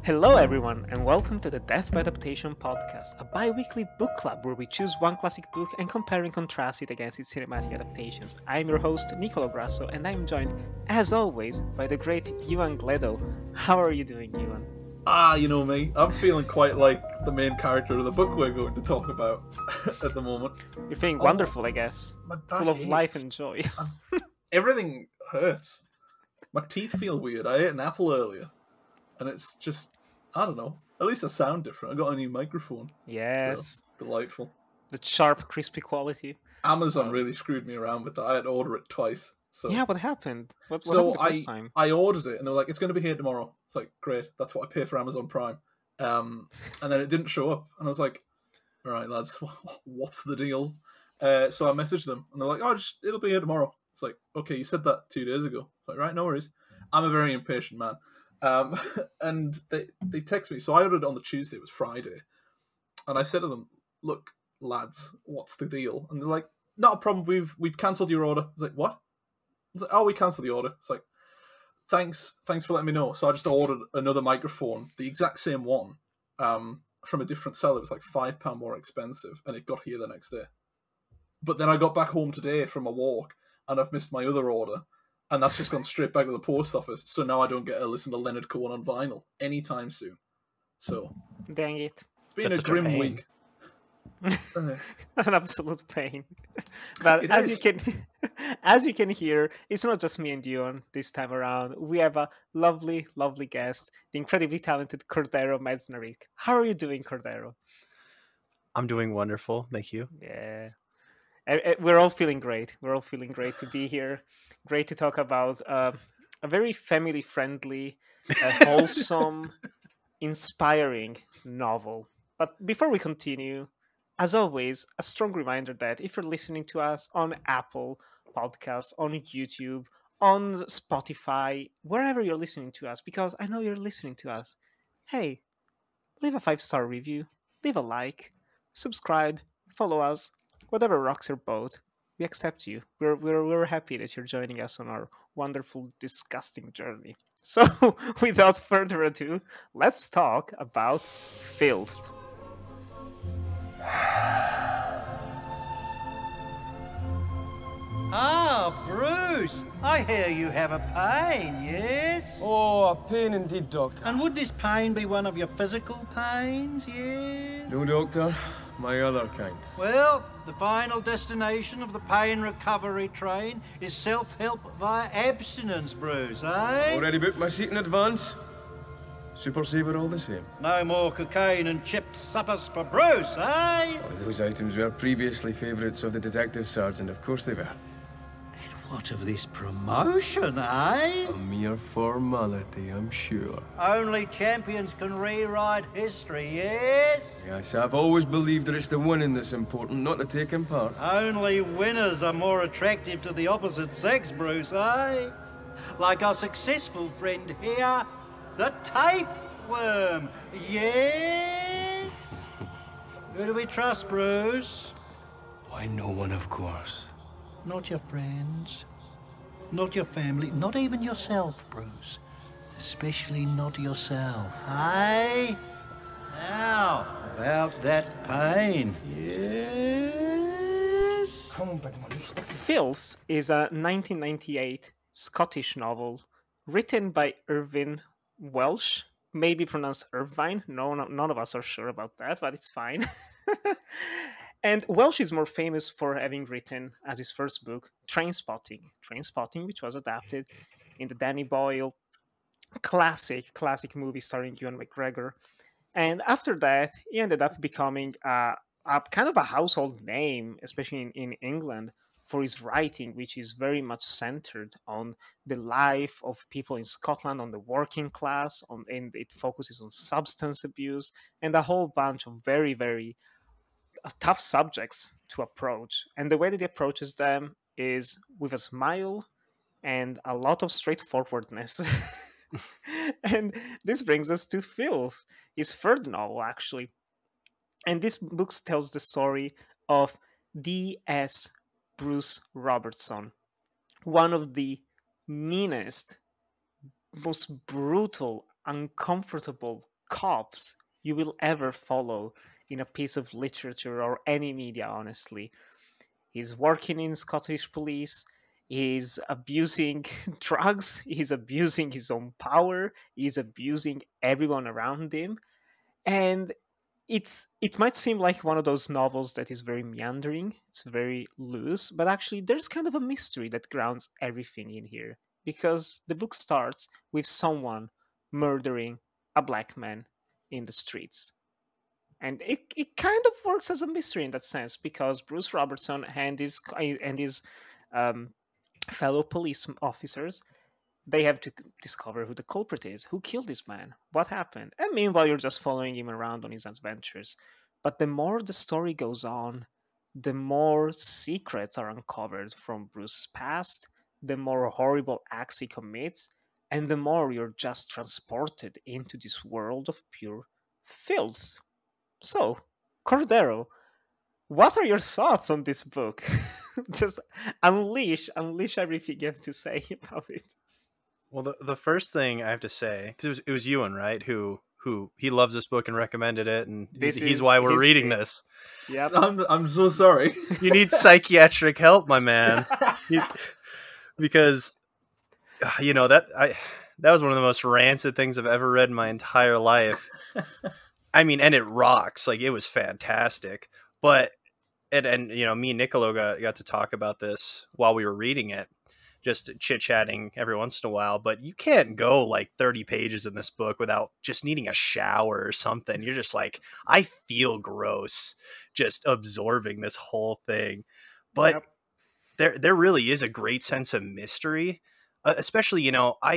Hello, everyone, and welcome to the Death by Adaptation podcast, a bi weekly book club where we choose one classic book and compare and contrast it against its cinematic adaptations. I'm your host, Nicolo Grasso, and I'm joined, as always, by the great Ewan Gledo. How are you doing, Ewan? You know me. I'm feeling quite like the main character of the book we're going to talk about at the moment. You're feeling wonderful, I guess. Full of life and joy. Everything hurts. My teeth feel weird. I ate an apple earlier, and it's just, I don't know. At least I sound different. I got a new microphone. Yes. So, delightful. The sharp, crispy quality. Amazon really screwed me around with that. I had to order it twice. So Yeah, what happened? What happened the first time? I ordered it, and they were like, "It's going to be here tomorrow." It's like, great. That's what I pay for Amazon Prime. And then it didn't show up, and I was like, "All right, lads, what's the deal?" So I messaged them, and they're like, "Oh, it'll be here tomorrow." It's like, okay, you said that 2 days ago. It's like, right, no worries. I'm a very impatient man. And they text me. So I ordered it on the Tuesday. It was Friday, and I said to them, "Look, lads, what's the deal?" And they're like, "Not a problem. We've cancelled your order." I was like, "What?" It's like, "Oh, we cancelled the order." It's like, thanks for letting me know. So I just ordered another microphone, the exact same one, from a different seller. It was like £5 more expensive, and it got here the next day. But then I got back home today from a walk, and I've missed my other order, and that's just gone straight back to the post office. So now I don't get to listen to Leonard Cohen on vinyl anytime soon. So dang it! It's been a grim week. An absolute pain. But as you can hear, it's not just me and Dion this time around. We have a lovely guest, the incredibly talented Cordero Mesneric. How are you doing, Cordero? I'm doing wonderful, thank you. Yeah, we're all feeling great. We're all feeling great to be here. Great to talk about a very family friendly, wholesome, inspiring novel. But before we continue, as always, a strong reminder that if you're listening to us on Apple Podcasts, on YouTube, on Spotify, wherever you're listening to us, because I know you're listening to us, hey, leave a 5-star review, leave a like, subscribe, follow us, whatever rocks your boat. We accept you. We're happy that you're joining us on our wonderful, disgusting journey. So, without further ado, let's talk about filth. Ah, Bruce, I hear you have a pain, yes? Oh, a pain indeed, Doctor. And would this pain be one of your physical pains, yes? No, Doctor. My other kind. Well, the final destination of the pain recovery train is self-help via abstinence, Bruce, eh? Already booked my seat in advance. Super saver all the same. No more cocaine and chip suppers for Bruce, eh? Oh, those items were previously favourites of the detective sergeant. Of course they were. What of this promotion, eh? A mere formality, I'm sure. Only champions can rewrite history, yes? Yes, I've always believed that it's the winning that's important, not the taking part. Only winners are more attractive to the opposite sex, Bruce, eh? Like our successful friend here, the tapeworm, yes? Who do we trust, Bruce? Why, no one, of course. Not your friends, not your family, not even yourself, Bruce. Especially not yourself, eh? Now, about that pain. Yes? Come on, big man. Filth is a 1998 Scottish novel written by Irvine Welsh, maybe pronounced Irvine. None of us are sure about that, but it's fine. And Welsh is more famous for having written, as his first book, Trainspotting, which was adapted in the Danny Boyle classic movie starring Ewan McGregor. And after that, he ended up becoming a kind of a household name, especially in England, for his writing, which is very much centered on the life of people in Scotland, on the working class, and it focuses on substance abuse and a whole bunch of very, very tough subjects to approach. And the way that he approaches them is with a smile and a lot of straightforwardness. And this brings us to Filth, his third novel, actually. And this book tells the story of D.S. Bruce Robertson, one of the meanest, most brutal, uncomfortable cops you will ever follow in a piece of literature or any media, honestly. He's working in Scottish police. He's abusing drugs. He's abusing his own power. He's abusing everyone around him. And it might seem like one of those novels that is very meandering. It's very loose, but actually there's kind of a mystery that grounds everything in here, because the book starts with someone murdering a black man in the streets, and it kind of works as a mystery in that sense, because Bruce Robertson and his um, fellow police officers, they have to discover who the culprit is, who killed this man, what happened, and meanwhile you're just following him around on his adventures. But the more the story goes on, the more secrets are uncovered from Bruce's past, the more horrible acts he commits, and the more you're just transported into this world of pure filth. So, Cordero, what are your thoughts on this book? Just unleash everything you have to say about it. Well, the first thing I have to say, because it was Ewan, right, who he loves this book and recommended it, and he's why we're reading this. Yep. I'm so sorry. You need psychiatric help, my man, because that was one of the most rancid things I've ever read in my entire life. I mean, and it rocks. Like, it was fantastic. But and me and Nicolo got to talk about this while we were reading it, just chit-chatting every once in a while. But you can't go like 30 pages in this book without just needing a shower or something. You're just like, I feel gross just absorbing this whole thing. But there really is a great sense of mystery, especially,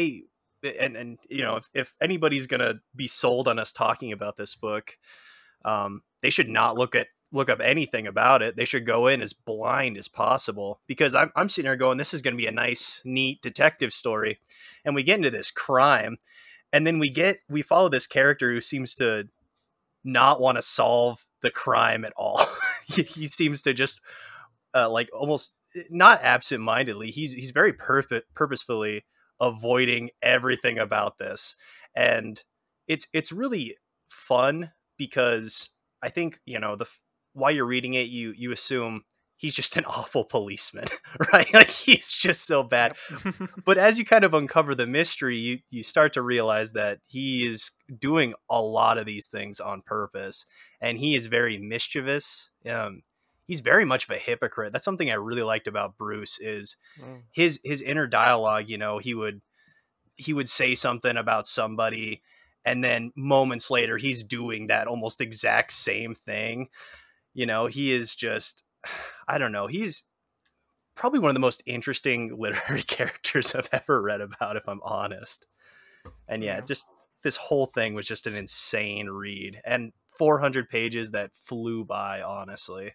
if anybody's gonna be sold on us talking about this book, they should not look up anything about it. They should go in as blind as possible, because I'm sitting here going, this is going to be a nice, neat detective story, and we get into this crime, and then we follow this character who seems to not want to solve the crime at all. He seems to just like almost not absent-mindedly. He's very purposefully avoiding everything about this, and it's really fun, because I think while you're reading it, you assume he's just an awful policeman, right? Like, he's just so bad. But as you kind of uncover the mystery, you start to realize that he is doing a lot of these things on purpose, and he is very mischievous. He's very much of a hypocrite. That's something I really liked about Bruce, is his inner dialogue. He would say something about somebody, and then moments later he's doing that almost exact same thing. He is just, I don't know. He's probably one of the most interesting literary characters I've ever read about, if I'm honest. And just this whole thing was just an insane read, and 400 pages that flew by, honestly.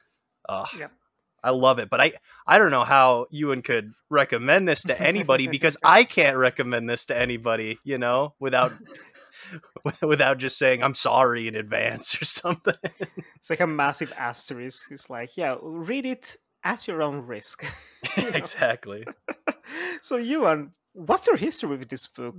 I love it, but I don't know how Ewan could recommend this to anybody, because I can't recommend this to anybody, without just saying I'm sorry in advance or something. It's like a massive asterisk. It's like, read it at your own risk. Exactly. So, Ewan, what's your history with this book?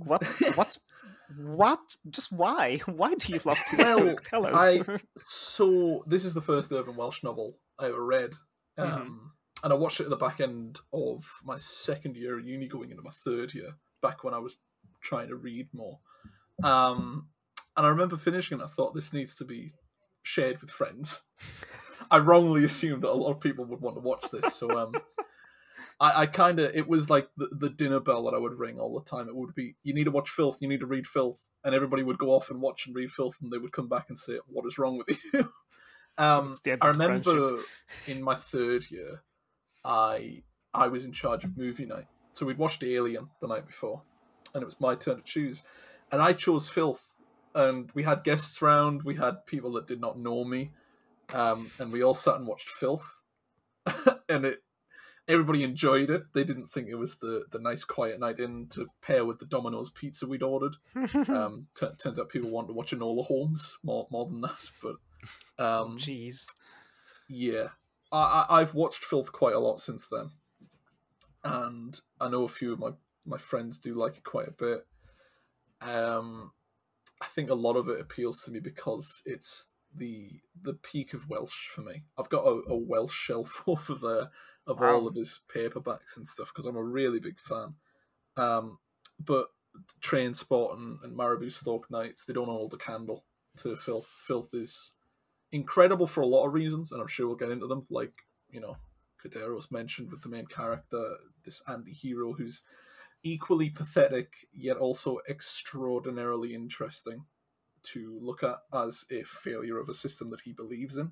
Just why? Why do you love this book? Tell us. So this is the first Irvine Welsh novel I ever read. And I watched it at the back end of my second year at uni, going into my third year, back when I was trying to read more. And I remember finishing it, I thought, this needs to be shared with friends. I wrongly assumed that a lot of people would want to watch this, so I kind of, it was like the dinner bell that I would ring all the time. It would be, you need to watch Filth, you need to read Filth, and everybody would go off and watch and read Filth, and they would come back and say, what is wrong with you? I remember in my third year, I was in charge of movie night. So we'd watched Alien the night before, and it was my turn to choose. And I chose Filth, and we had guests round, we had people that did not know me, and we all sat and watched Filth. And everybody enjoyed it. They didn't think it was the nice quiet night in to pair with the Domino's pizza we'd ordered. Turns out people want to watch Enola Holmes more than that, but jeez. Yeah. I've watched Filth quite a lot since then, and I know a few of my friends do like it quite a bit. I think a lot of it appeals to me because it's the peak of Welsh for me. I've got a Welsh shelf over there of all Wow. of his paperbacks and stuff because I'm a really big fan. But Train Spot and Marabou Stalk Nights, they don't hold a candle to Filth. Filth is incredible for a lot of reasons, and I'm sure we'll get into them. Like, Cadero's mentioned with the main character, this anti-hero who's equally pathetic yet also extraordinarily interesting to look at as a failure of a system that he believes in.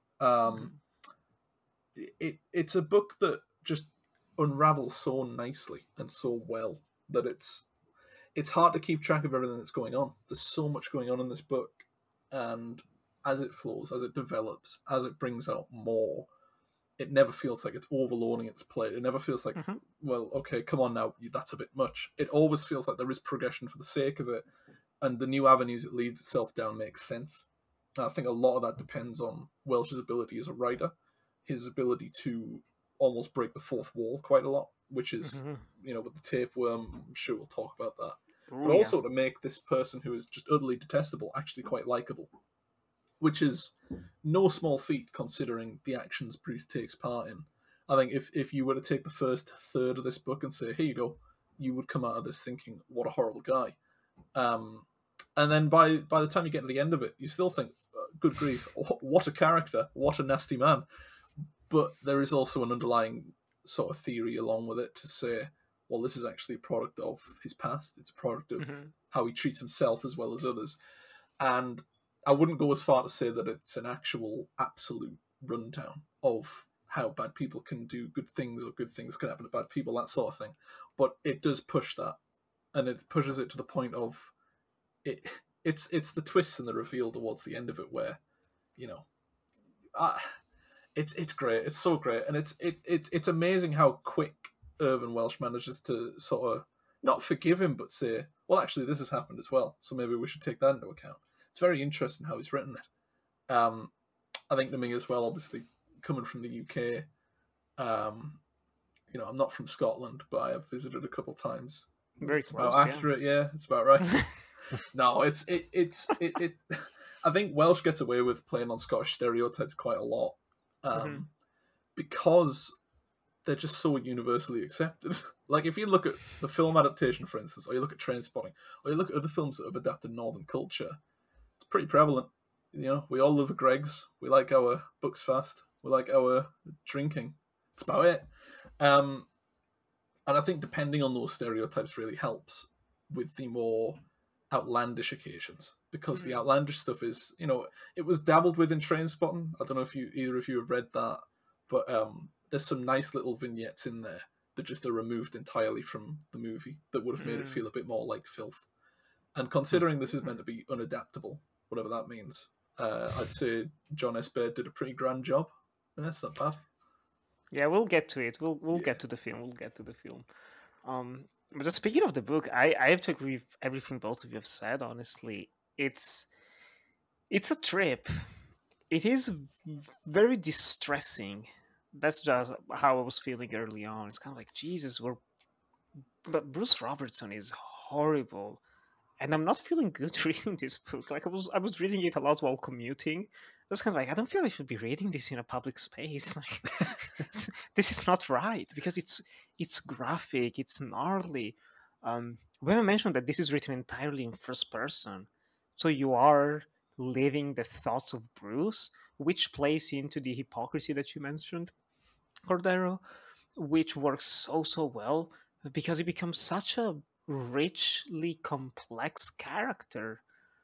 It's a book that just unravels so nicely and so well that it's hard to keep track of everything that's going on. There's so much going on in this book, and as it flows, as it develops, as it brings out more, it never feels like it's overloading its plate. It never feels like, well, okay, come on now, that's a bit much. It always feels like there is progression for the sake of it, and the new avenues it leads itself down makes sense. And I think a lot of that depends on Welsh's ability as a writer, his ability to almost break the fourth wall quite a lot, which is, with the tapeworm, I'm sure we'll talk about that. Ooh, But also to make this person who is just utterly detestable actually quite likable, which is no small feat considering the actions Bruce takes part in. I think if you were to take the first third of this book and say, here you go, you would come out of this thinking, what a horrible guy. And then by the time you get to the end of it, you still think, good grief, what a character, what a nasty man. But there is also an underlying sort of theory along with it to say, well, this is actually a product of his past. It's a product of how he treats himself as well as others. And I wouldn't go as far to say that it's an actual absolute rundown of how bad people can do good things or good things can happen to bad people, that sort of thing. But it does push that. And it pushes it to the point of it's the twists and the reveal towards the end of it where, it's great. It's so great. And it's amazing how quick Irvine Welsh manages to sort of not forgive him, but say, well, actually, this has happened as well. So maybe we should take that into account. It's very interesting how he's written it. I think to me as well, obviously, coming from the UK, I'm not from Scotland, but I have visited a couple times. Very It's close, about accurate, yeah. It's about right. No, it's I think Welsh gets away with playing on Scottish stereotypes quite a lot, because they're just so universally accepted. Like if you look at the film adaptation, for instance, or you look at Trainspotting, or you look at other films that have adapted Northern culture, it's pretty prevalent. We all love Greggs. We like our books fast. We like our drinking. That's about it. And I think depending on those stereotypes really helps with the more outlandish occasions, because the outlandish stuff is, it was dabbled with in Trainspotting. I don't know if either of you have read that, but there's some nice little vignettes in there that just are removed entirely from the movie that would have made it feel a bit more like Filth. And considering this is meant to be unadaptable, whatever that means, I'd say John S. Baird did a pretty grand job, and that's not bad. Yeah, we'll get to it. We'll get to the film. We'll get to the film. But just speaking of the book, I have to agree with everything both of you have said. Honestly, it's a trip. It is very distressing. That's just how I was feeling early on. It's kind of like, Jesus, but Bruce Robertson is horrible, and I'm not feeling good reading this book. Like I was reading it a lot while commuting. Just kind of like, I don't feel I should be reading this in a public space. Like, this is not right, because it's graphic, it's gnarly. We haven't mentioned that this is written entirely in first person, so you are living the thoughts of Bruce, which plays into the hypocrisy that you mentioned, Cordero, which works so well because he becomes such a richly complex character.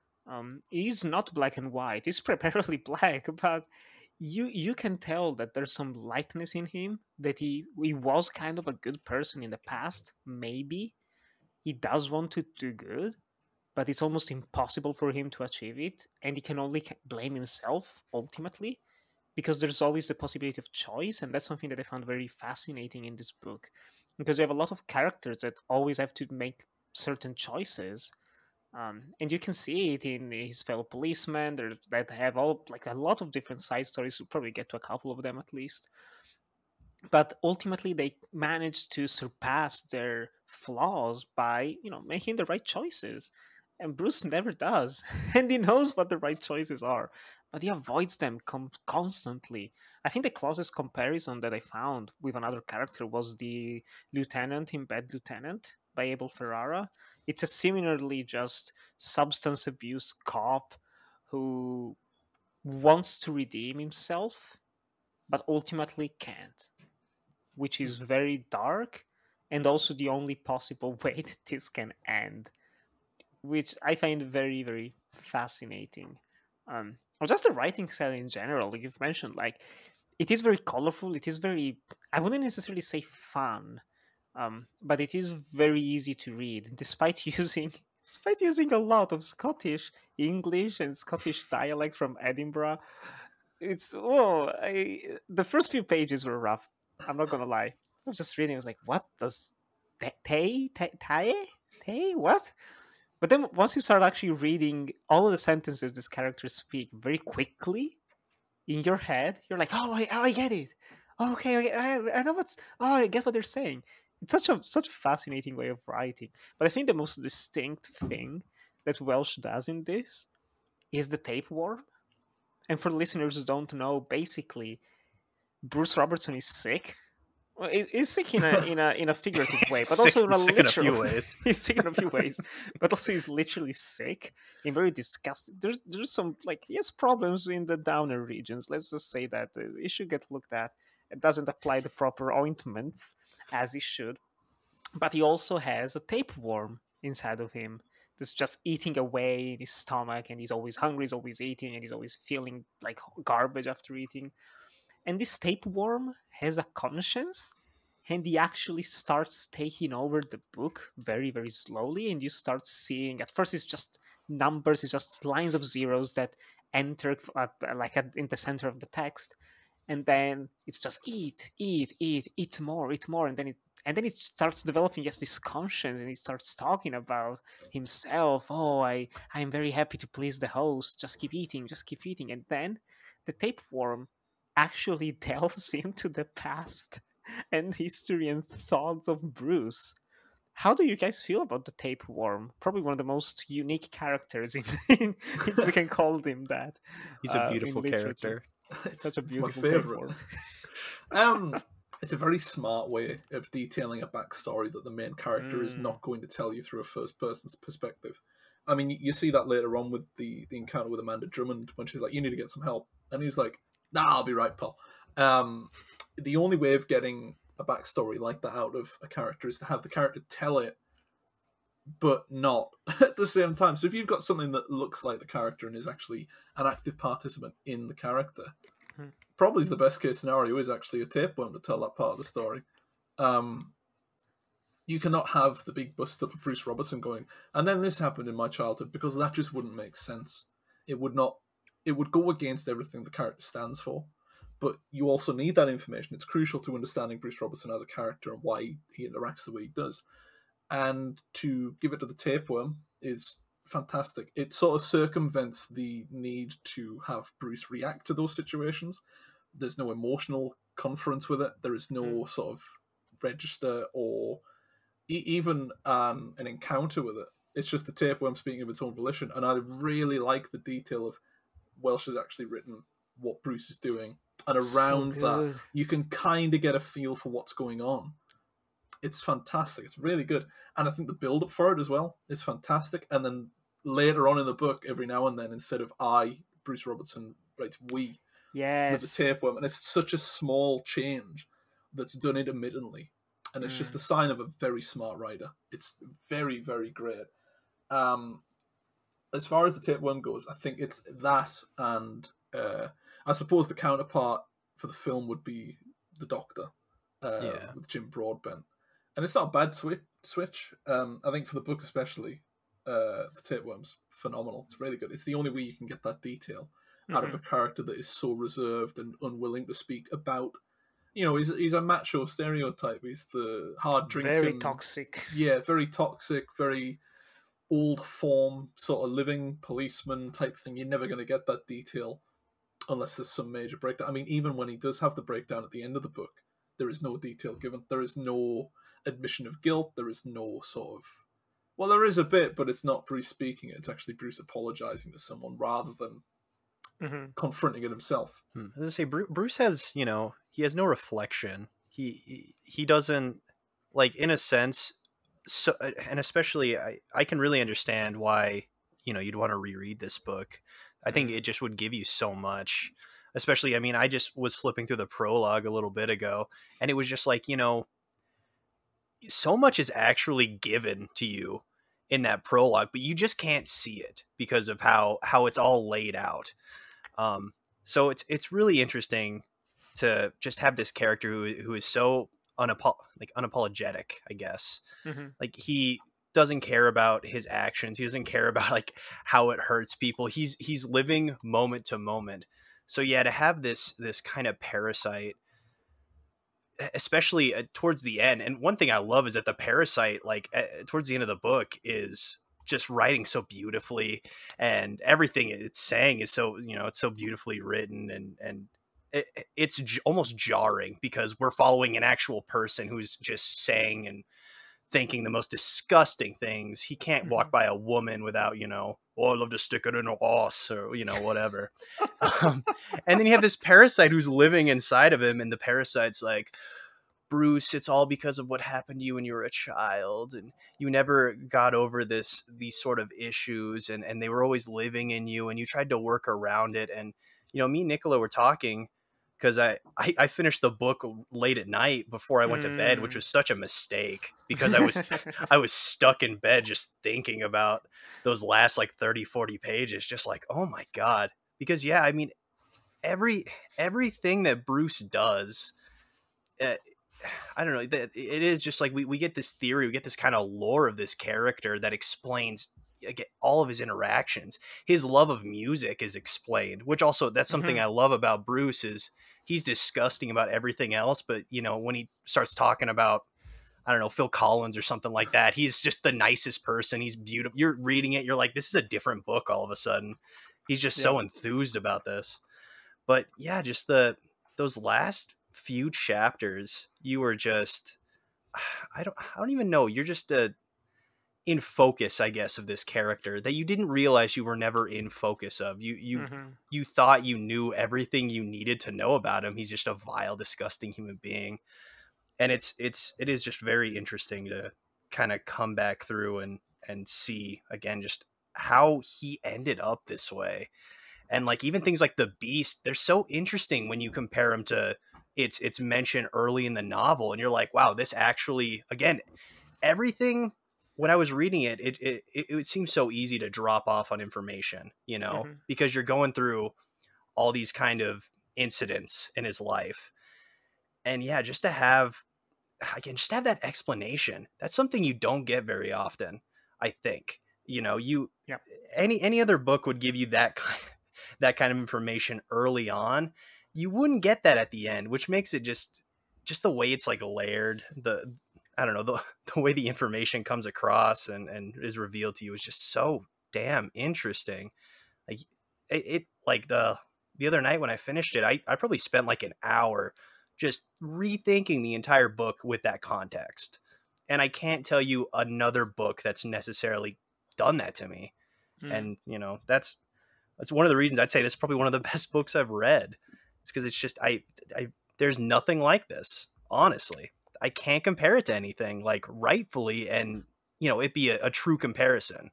He's not black and white. He's primarily black, but you can tell that there's some lightness in him. That he was kind of a good person in the past. Maybe he does want to do good, but it's almost impossible for him to achieve it, and he can only blame himself ultimately, because there's always the possibility of choice, and that's something that I found very fascinating in this book, because you have a lot of characters that always have to make certain choices. And you can see it in his fellow policemen that have all like a lot of different side stories. We'll probably get to a couple of them at least. But ultimately, they manage to surpass their flaws by making the right choices. And Bruce never does. And he knows what the right choices are, but he avoids them constantly. I think the closest comparison that I found with another character was the Lieutenant in Bad Lieutenant by Abel Ferrara. It's a similarly just substance abuse cop who wants to redeem himself, but ultimately can't, which is very dark and also the only possible way that this can end, which I find very, very fascinating. Or just the writing style in general, like you've mentioned, like it is very colorful. It is very, I wouldn't necessarily say fun, but it is very easy to read, despite using a lot of Scottish English and Scottish dialect from Edinburgh. It's the first few pages were rough. I'm not gonna lie. I was just reading. I was like, what does tay what? But then once you start actually reading all of the sentences these characters speak very quickly in your head, you're like, I get it. Oh, okay, I know I get what they're saying. It's such a fascinating way of writing. But I think the most distinct thing that Welsh does in this is the tapeworm. And for the listeners who don't know, basically, Bruce Robertson is sick. Well, he's sick in a figurative way, but also in a He's sick in a literal. few ways. He's sick in a few ways, but also he's literally sick in very disgusting. There's some like he has problems in the downer regions. Let's just say that he should get looked at. It doesn't apply the proper ointments as he should, but he also has a tapeworm inside of him that's just eating away in his stomach, and he's always hungry, he's always eating, and he's always feeling like garbage after eating. And this tapeworm has a conscience, and he actually starts taking over the book very, very slowly. And you start seeing, at first, it's just numbers, it's just lines of zeros that enter in the center of the text. And then it's just eat more, eat more. And then it starts developing, yes, this conscience, and he starts talking about himself. Oh, I'm very happy to please the host. Just keep eating, just keep eating. And then the tapeworm actually delves into the past and history and thoughts of Bruce. How do you guys feel about the tapeworm? Probably one of the most unique characters if we can call him that. He's a in beautiful literature. character. Such a It's my beautiful favorite. tapeworm. It's a very smart way of detailing a backstory that the main character is Mm. not going to tell you through a first person's perspective. I mean, you see that later on with the encounter with Amanda Drummond when she's like, "You need to get some help," and he's like, "Nah, I'll be right, pal." The only way of getting a backstory like that out of a character is to have the character tell it, but not at the same time. So if you've got something that looks like the character and is actually an active participant in the character, Hmm. probably the best case scenario is actually a tapeworm to tell that part of the story. You cannot have the big bust up of Bruce Robertson going, and then this happened in my childhood, because that just wouldn't make sense. It would not. It would go against everything the character stands for. But you also need that information. It's crucial to understanding Bruce Robertson as a character and why he interacts the way he does. And to give it to the tapeworm is fantastic. It sort of circumvents the need to have Bruce react to those situations. There's no emotional conference with it. There is no sort of register or even an encounter with it. It's just the tapeworm speaking of its own volition. And I really like the detail of Welsh has actually written what Bruce is doing. And So around that, good. you can kind of get a feel for what's going on. It's fantastic. It's really good. And I think the build-up for it as well is fantastic. And then later on in the book, every now and then, instead of I, Bruce Robertson writes we with Yes. the tapeworm. And it's such a small change that's done intermittently. And it's just the sign of a very smart writer. It's very, very great. As far as the tapeworm goes, I think it's that, and I suppose the counterpart for the film would be The Doctor Yeah. with Jim Broadbent. And it's not a bad switch. I think for the book especially, the tapeworm's phenomenal. It's really good. It's the only way you can get that detail out of a character that is so reserved and unwilling to speak about. You know, he's a macho stereotype. He's the hard drinking, Very toxic. yeah, very toxic, very old form sort of living policeman type thing. You're never going to get that detail unless there's some major breakdown. I mean, even when he does have the breakdown at the end of the book, there is no detail given. There is no admission of guilt. There is no sort of Well, there is a bit, but it's not Bruce speaking. It's actually Bruce apologizing to someone rather than confronting it himself. As I say, Bruce has, he has no reflection. He doesn't, like, in a sense. So, and especially, I can really understand why, you'd want to reread this book. I think it just would give you so much. Especially, I mean, I just was flipping through the prologue a little bit ago, and it was just like, so much is actually given to you in that prologue, but you just can't see it because of how it's all laid out. So it's really interesting to just have this character who is so unapologetic, I guess. Like, he doesn't care about his actions. He doesn't care about like how it hurts people. He's living moment to moment. So yeah, to have this kind of parasite, especially towards the end. And one thing I love is that the parasite, like towards the end of the book, is just writing so beautifully, and everything it's saying is so, it's so beautifully written, and it's almost jarring because we're following an actual person who's just saying and thinking the most disgusting things. He can't walk by a woman without, oh, I love to stick it in her ass, or, whatever. And then you have this parasite who's living inside of him, and the parasite's like, Bruce, it's all because of what happened to you when you were a child, and you never got over these sort of issues, and they were always living in you, and you tried to work around it. And, me and Nicola were talking, because I finished the book late at night before I went to bed, which was such a mistake, because I was stuck in bed just thinking about those last like 30-40 pages, just like, oh my God. Because yeah, I mean, everything that Bruce does, I don't know, it is just like we get this theory, we get this kind of lore of this character that explains all of his interactions. His love of music is explained, which also, that's something I love about Bruce, is he's disgusting about everything else, but when he starts talking about, I don't know, Phil Collins or something like that, he's just the nicest person. He's beautiful. You're reading it, you're like, this is a different book all of a sudden. He's just so enthused about this. But yeah, just those last few chapters, you were just, I don't even know, you're just in focus, I guess, of this character that you didn't realize you were never in focus of. You thought you knew everything you needed to know about him. He's just a vile, disgusting human being. And it is just very interesting to kind of come back through and see again just how he ended up this way. And like, even things like the Beast, they're so interesting when you compare him to its mention early in the novel, and you're like, wow, this actually, again, everything, when I was reading it, it seems so easy to drop off on information, because you're going through all these kind of incidents in his life. And yeah, just to have that explanation, that's something you don't get very often, I think. Any other book would give you that kind of information early on. You wouldn't get that at the end, which makes it just the way it's like layered, I don't know, the way the information comes across and is revealed to you is just so damn interesting. Like it like the other night when I finished it, I probably spent like an hour just rethinking the entire book with that context. And I can't tell you another book that's necessarily done that to me. And that's one of the reasons I'd say this is probably one of the best books I've read. It's because it's just, I there's nothing like this, honestly. I can't compare it to anything like rightfully, and it be a true comparison.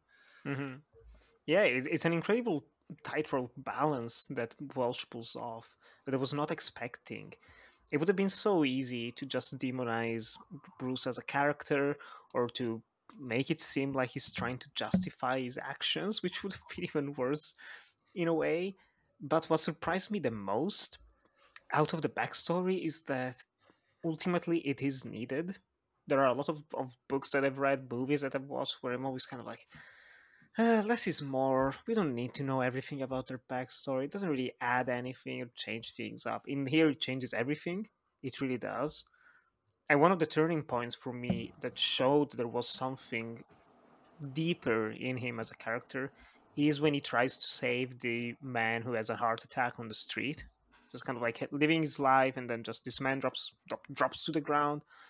Yeah, it's an incredible tightrope balance that Welsh pulls off that I was not expecting. It would have been so easy to just demonize Bruce as a character, or to make it seem like he's trying to justify his actions, which would have been even worse in a way. But what surprised me the most out of the backstory is that ultimately it is needed. There are a lot of books that I've read, movies that I've watched, where I'm always kind of like, less is more. We don't need to know everything about their backstory. It doesn't really add anything or change things up. In here, it changes everything. It really does. And one of the turning points for me that showed there was something deeper in him as a character is when he tries to save the man who has a heart attack on the street. Just kind of like living his life, and then just this man drops to the ground.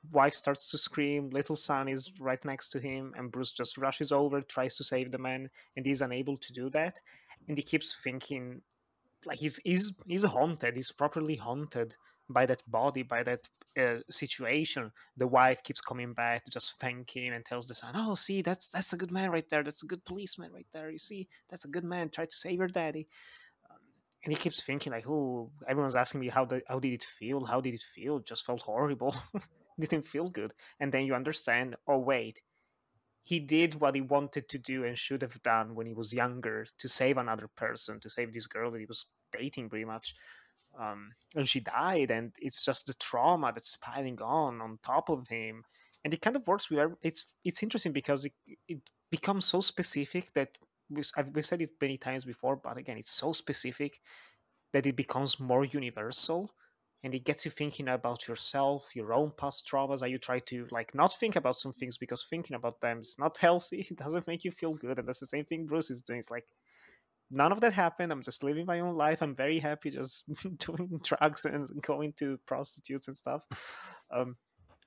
wife starts to scream, little son is right next to him, and Bruce just rushes over, tries to save the man, and he's unable to do that. And he keeps thinking, like he's haunted, he's properly haunted by that body, by that situation. The wife keeps coming back to just thank him and tells the son, oh, see, that's a good man right there, that's a good policeman right there, you see, that's a good man, try to save your daddy. um, and he keeps thinking like, oh, everyone's asking me how did it feel, how did it feel, it just felt horrible. Didn't feel good. And then you understand, oh wait, he did what he wanted to do and should have done when he was younger, to save another person, to save this girl that he was dating pretty much. And she died, and it's just the trauma that's piling on top of him. And it kind of works with it's interesting because it becomes so specific that we've said it many times before, but again, it's so specific that it becomes more universal, and it gets you thinking about yourself, your own past traumas, and you try to like not think about some things because thinking about them is not healthy. It doesn't make you feel good. And that's the same thing Bruce is doing. It's like, none of that happened, I'm just living my own life, I'm very happy just doing drugs and going to prostitutes and stuff. um,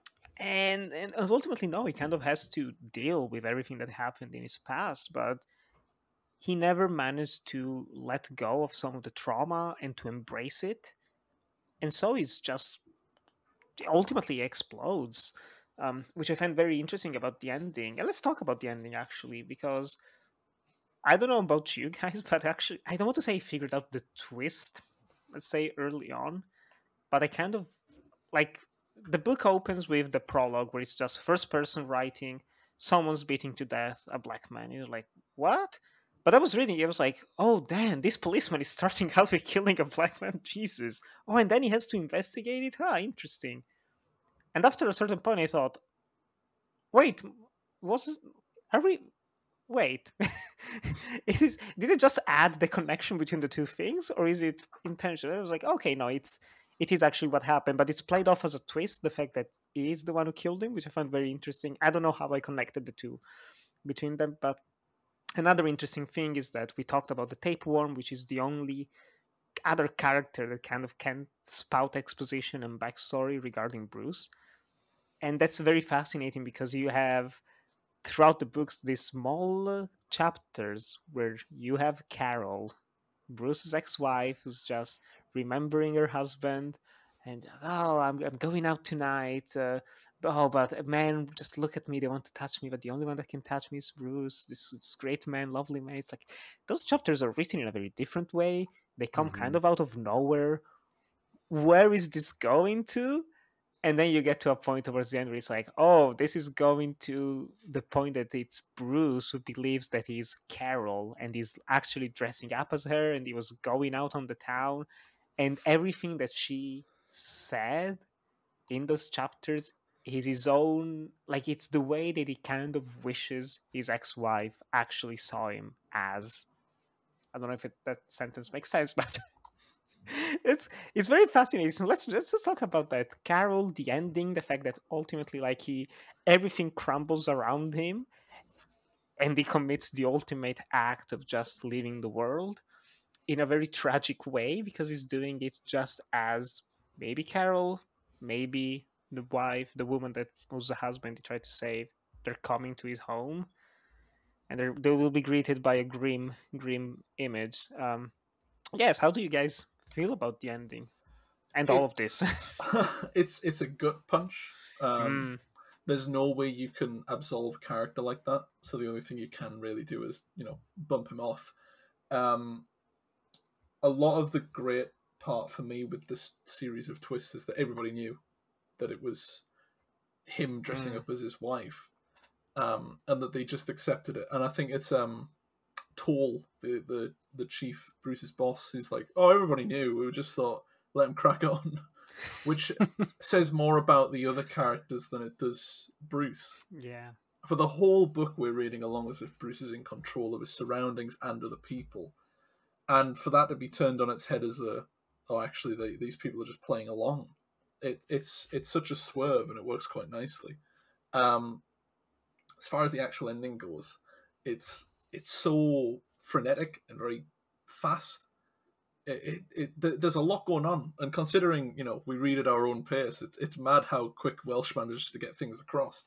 and ultimately, no, he kind of has to deal with everything that happened in his past, but he never managed to let go of some of the trauma and to embrace it. And so he's just ultimately explodes, which I find very interesting about the ending. And let's talk about the ending actually, because I don't know about you guys, but actually, I don't want to say I figured out the twist, let's say early on, but I kind of like the book opens with the prologue where it's just first person writing, someone's beating to death a black man. You're like, what? But I was reading it, I was like, oh, damn, this policeman is starting out with killing a black man. Jesus. Oh, and then he has to investigate it? Huh, interesting. And after a certain point, I thought, wait, was are we? Wait, did it just add the connection between the two things, or is it intentional? I was like, okay, no, it is actually what happened, but it's played off as a twist. The fact that he is the one who killed him, which I found very interesting. I don't know how I connected the two between them, but another interesting thing is that we talked about the tapeworm, which is the only other character that kind of can spout exposition and backstory regarding Bruce. And that's very fascinating because you have throughout the books these small chapters where you have Carol, Bruce's ex-wife, who's just remembering her husband, and oh, I'm going out tonight. Oh, but men just look at me, they want to touch me, but the only one that can touch me is Bruce. This great man, lovely man. It's like those chapters are written in a very different way. They come kind of out of nowhere. Where is this going to? And then you get to a point towards the end where it's like, oh, this is going to the point that it's Bruce who believes that he's Carol and he's actually dressing up as her and he was going out on the town. And everything that she said in those chapters is his own, like, it's the way that he kind of wishes his ex-wife actually saw him as. I don't know if that sentence makes sense, but it's very fascinating. So let's just talk about that. Carol, the ending, the fact that ultimately, like, everything crumbles around him, and he commits the ultimate act of just leaving the world in a very tragic way because he's doing it just as maybe Carol, maybe the wife, the woman that was the husband he tried to save. They're coming to his home, and they will be greeted by a grim image. Yes, how do you guys feel about the ending and all of It's this? it's a gut punch. Mm, There's no way you can absolve a character like that. So the only thing you can really do is, bump him off. Um, a lot of the great part for me with this series of twists is that everybody knew that it was him dressing mm, up as his wife, and that they just accepted it. And I think it's Toll, the chief, Bruce's boss, who's like, "Oh, everybody knew. We just thought let him crack on," which says more about the other characters than it does Bruce. yeah. For the whole book, we're reading along as if Bruce is in control of his surroundings and other people, and for that to be turned on its head as actually these people are just playing along. It's such a swerve, and it works quite nicely. Um, as far as the actual ending goes, it's so frenetic and very fast. there's a lot going on, and considering we read at our own pace, it's mad how quick Welsh manages to get things across.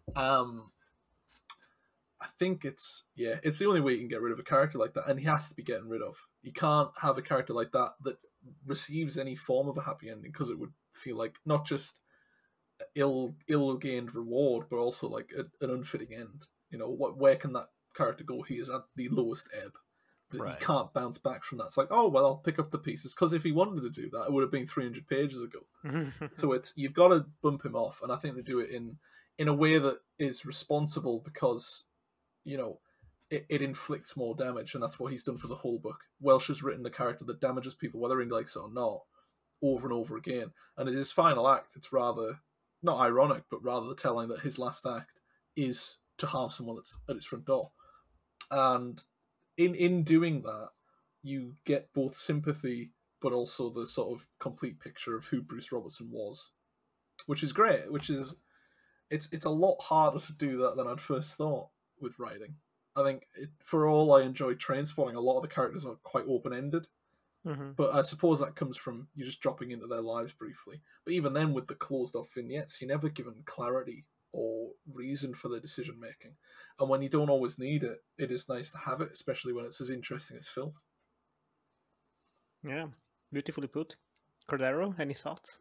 I think it's the only way you can get rid of a character like that, and he has to be getting rid of. You can't have a character like that receives any form of a happy ending, because it would feel like not just ill-gained reward, but also like an unfitting end. Where can that character go? He is at the lowest ebb. Right. He can't bounce back from that. It's like, oh well, I'll pick up the pieces, because if he wanted to do that, it would have been 300 pages ago. So you've got to bump him off, and I think they do it in a way that is responsible, because it inflicts more damage, and that's what he's done for the whole book. Welsh has written a character that damages people, whether he likes it or not, over and over again. And in his final act, it's rather not ironic, but rather telling that his last act is to harm someone that's at his front door. And in doing that, you get both sympathy, but also the sort of complete picture of who Bruce Robertson was, which is great. It's a lot harder to do that than I'd first thought with writing. I think for all I enjoy Trainspotting, a lot of the characters are quite open-ended. But I suppose that comes from you just dropping into their lives briefly. But even then, with the closed-off vignettes, you're never given clarity or reason for their decision-making. And when you don't always need it, it is nice to have it, especially when it's as interesting as filth. Yeah, beautifully put. Cordero, any thoughts?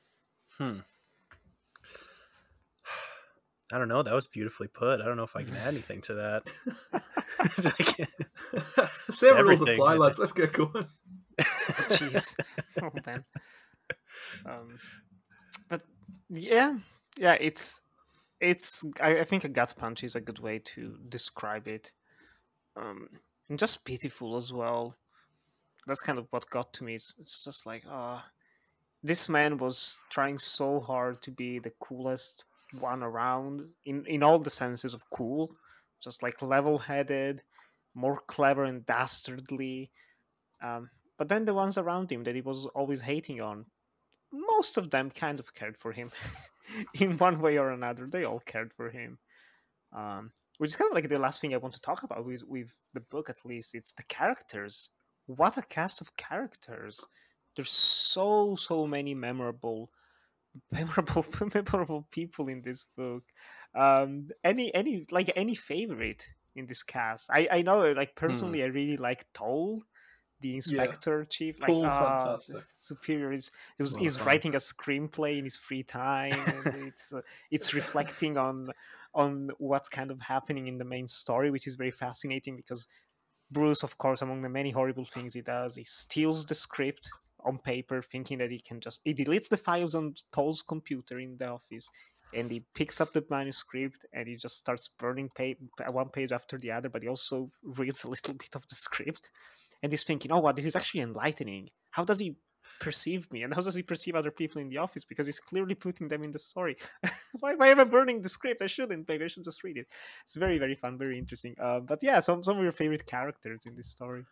I don't know. That was beautifully put. I don't know if I can add anything to that. Same rules apply, lads. Let's get going. Jeez. Oh, man. But yeah, it's. I think a gut punch is a good way to describe it. And just pitiful as well. That's kind of what got to me. It's just like, this man was trying so hard to be the coolest one around in all the senses of cool, just like level-headed, more clever and dastardly. But then the ones around him that he was always hating on, most of them kind of cared for him in one way or another. They all cared for him, which is kind of like the last thing I want to talk about with the book. At least it's the characters. What a cast of characters! There's so many memorable people in this book. Any favorite in this cast? I know, like, personally, I really like Toll, the inspector chief. Like, Toll's fantastic. Superior is writing a screenplay in his free time, and it's reflecting on what's kind of happening in the main story, which is very fascinating, because Bruce, of course, among the many horrible things he does, he steals the script on paper, thinking that he deletes the files on Toll's computer in the office, and he picks up the manuscript and he just starts burning one page after the other, but he also reads a little bit of the script, and he's thinking, oh, wow, this is actually enlightening. How does he perceive me, and how does he perceive other people in the office, because he's clearly putting them in the story. Why am I burning the script? I shouldn't. Maybe I should just read it. It's very, very fun, very interesting. But yeah, some of your favorite characters in this story.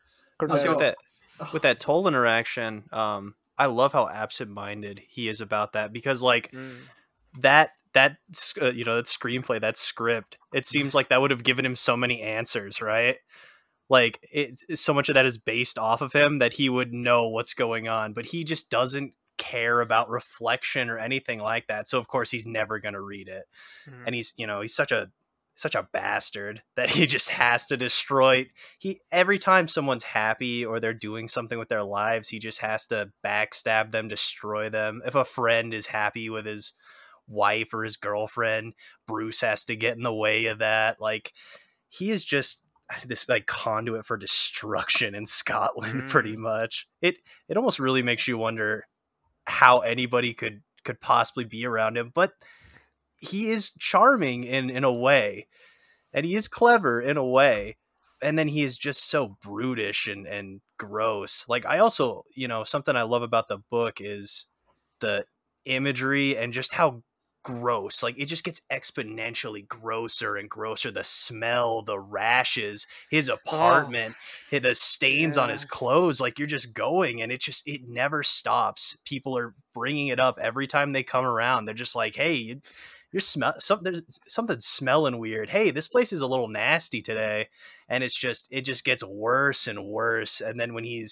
With that Toll interaction, I love how absent-minded he is about that, because like that screenplay, that script, it seems like that would have given him so many answers, right? Like, it's so much of that is based off of him that he would know what's going on, but he just doesn't care about reflection or anything like that. So of course he's never going to read it. And he's such a bastard that he just has to destroy. Every time someone's happy or they're doing something with their lives, he just has to backstab them, destroy them. If a friend is happy with his wife or his girlfriend, Bruce has to get in the way of that. Like, he is just this like conduit for destruction in Scotland, pretty much. It almost really makes you wonder how anybody could possibly be around him, but he is charming in a way, and he is clever in a way, and then he is just so brutish and gross. Like, I also, something I love about the book is the imagery and just how gross, like, it just gets exponentially grosser and grosser. The smell, the rashes, his apartment, the stains on his clothes, like, you're just going, and it never stops. People are bringing it up every time they come around. They're just like, hey, there's something smelling weird. Hey, this place is a little nasty today. And it just gets worse and worse. And then when he's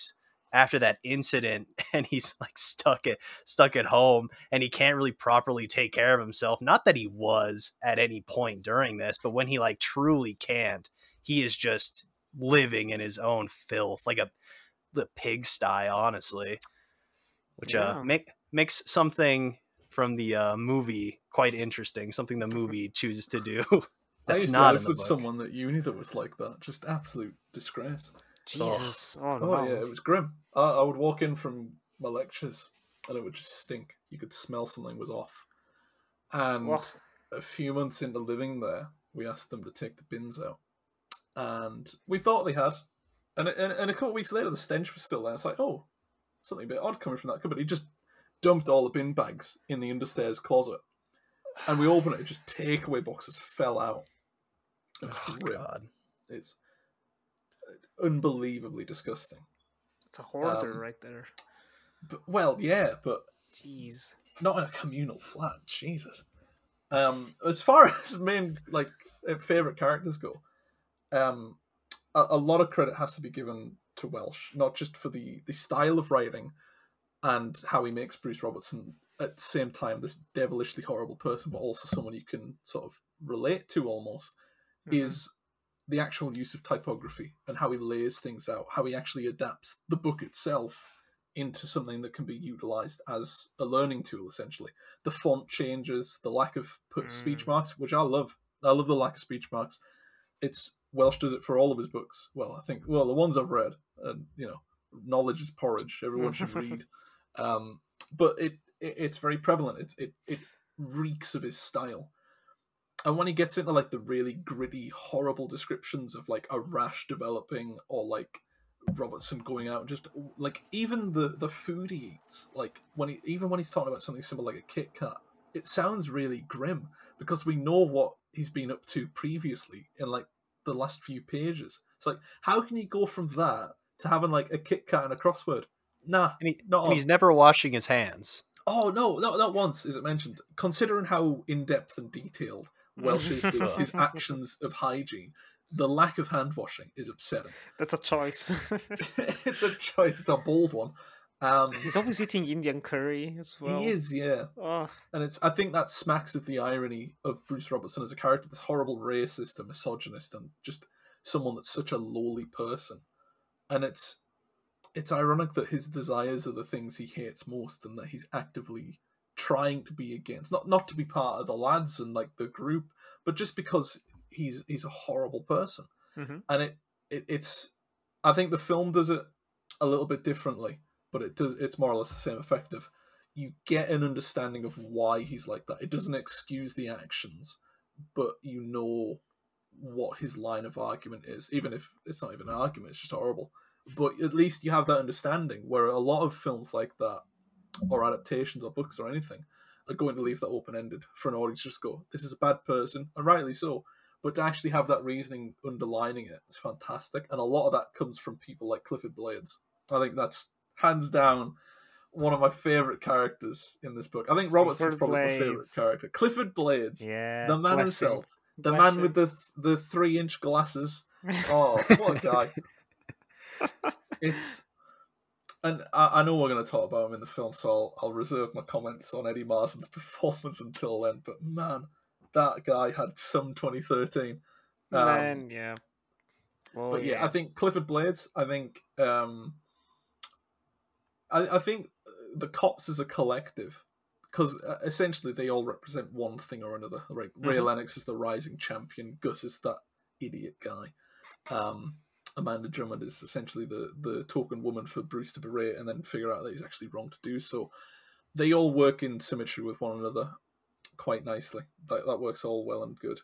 after that incident, and he's like stuck at home, and he can't really properly take care of himself. Not that he was at any point during this, but when he like truly can't, he is just living in his own filth, like the pigsty, honestly. Which makes something from the movie quite interesting. Something the movie chooses to do. That's I used not to in live the with book. someone at uni that was like that. Just absolute disgrace. Jesus. Oh, Oh no. yeah, it was grim. I would walk in from my lectures and it would just stink. You could smell something was off. And What? a few months into living there, we asked them to take the bins out, and we thought they had. And a couple of weeks later, the stench was still there. It's like, oh, something a bit odd coming from that cupboard. He just dumped all the bin bags in the understairs closet, and we opened it. Just takeaway boxes fell out. It was grim. God. It's unbelievably disgusting. It's a hoarder right there. But, well, yeah, but Jeez. not in a communal flat. Jesus. As far as main favorite characters go, a lot of credit has to be given to Welsh, not just for the style of writing and how he makes Bruce Robertson at the same time this devilishly horrible person, but also someone you can sort of relate to almost, is the actual use of typography and how he lays things out, how he actually adapts the book itself into something that can be utilized as a learning tool, essentially. The font changes, the lack of speech marks, which I love. I love the lack of speech marks. Welsh does it for all of his books. Well, I think, the ones I've read, and knowledge is porridge. Everyone should read. But it's very prevalent. It reeks of his style. And when he gets into like the really gritty, horrible descriptions of like a rash developing, or like Robertson going out, just like even the food he eats, like when he's talking about something simple like a Kit Kat, it sounds really grim because we know what he's been up to previously in like the last few pages. It's like, how can you go from that to having like a Kit Kat and a crossword? Nah, and he's never washing his hands. Oh no, not once is it mentioned. Considering how in depth and detailed Welsh is with his actions of hygiene, the lack of hand washing is upsetting. That's a choice. It's a choice. It's a bold one. He's always eating Indian curry as well. He is, yeah. Oh. And I think that smacks of the irony of Bruce Robertson as a character, this horrible racist and misogynist and just someone that's such a lowly person. And it's ironic that his desires are the things he hates most and that he's actively trying to be against. Not to be part of the lads and like the group, but just because he's a horrible person. Mm-hmm. And it's I think the film does it a little bit differently, but it's more or less the same effect of you get an understanding of why he's like that. It doesn't excuse the actions, but you know what his line of argument is, even if it's not even an argument, it's just horrible. But at least you have that understanding, where a lot of films like that, or adaptations or books or anything, are going to leave that open-ended for an audience to just go, this is a bad person, and rightly so. But to actually have that reasoning underlining it is fantastic. And a lot of that comes from people like Clifford Blades. I think that's, hands down, one of my favourite characters in this book. I think Robertson's probably my favourite character. Clifford Blades. Yeah. The man himself. The Bless man him. with the 3-inch glasses. Oh, what a guy. And I know we're going to talk about him in the film, so I'll reserve my comments on Eddie Marsan's performance until then. But man, that guy had some 2013. Man, yeah. Oh, But yeah, I think Clifford Blades. I think I think the cops as a collective, because essentially they all represent one thing or another. Right? Ray Lennox is the rising champion. Gus is that idiot guy. Amanda Drummond is essentially the token woman for Bruce to berate and then figure out that he's actually wrong to do so. They all work in symmetry with one another quite nicely. That works all well and good.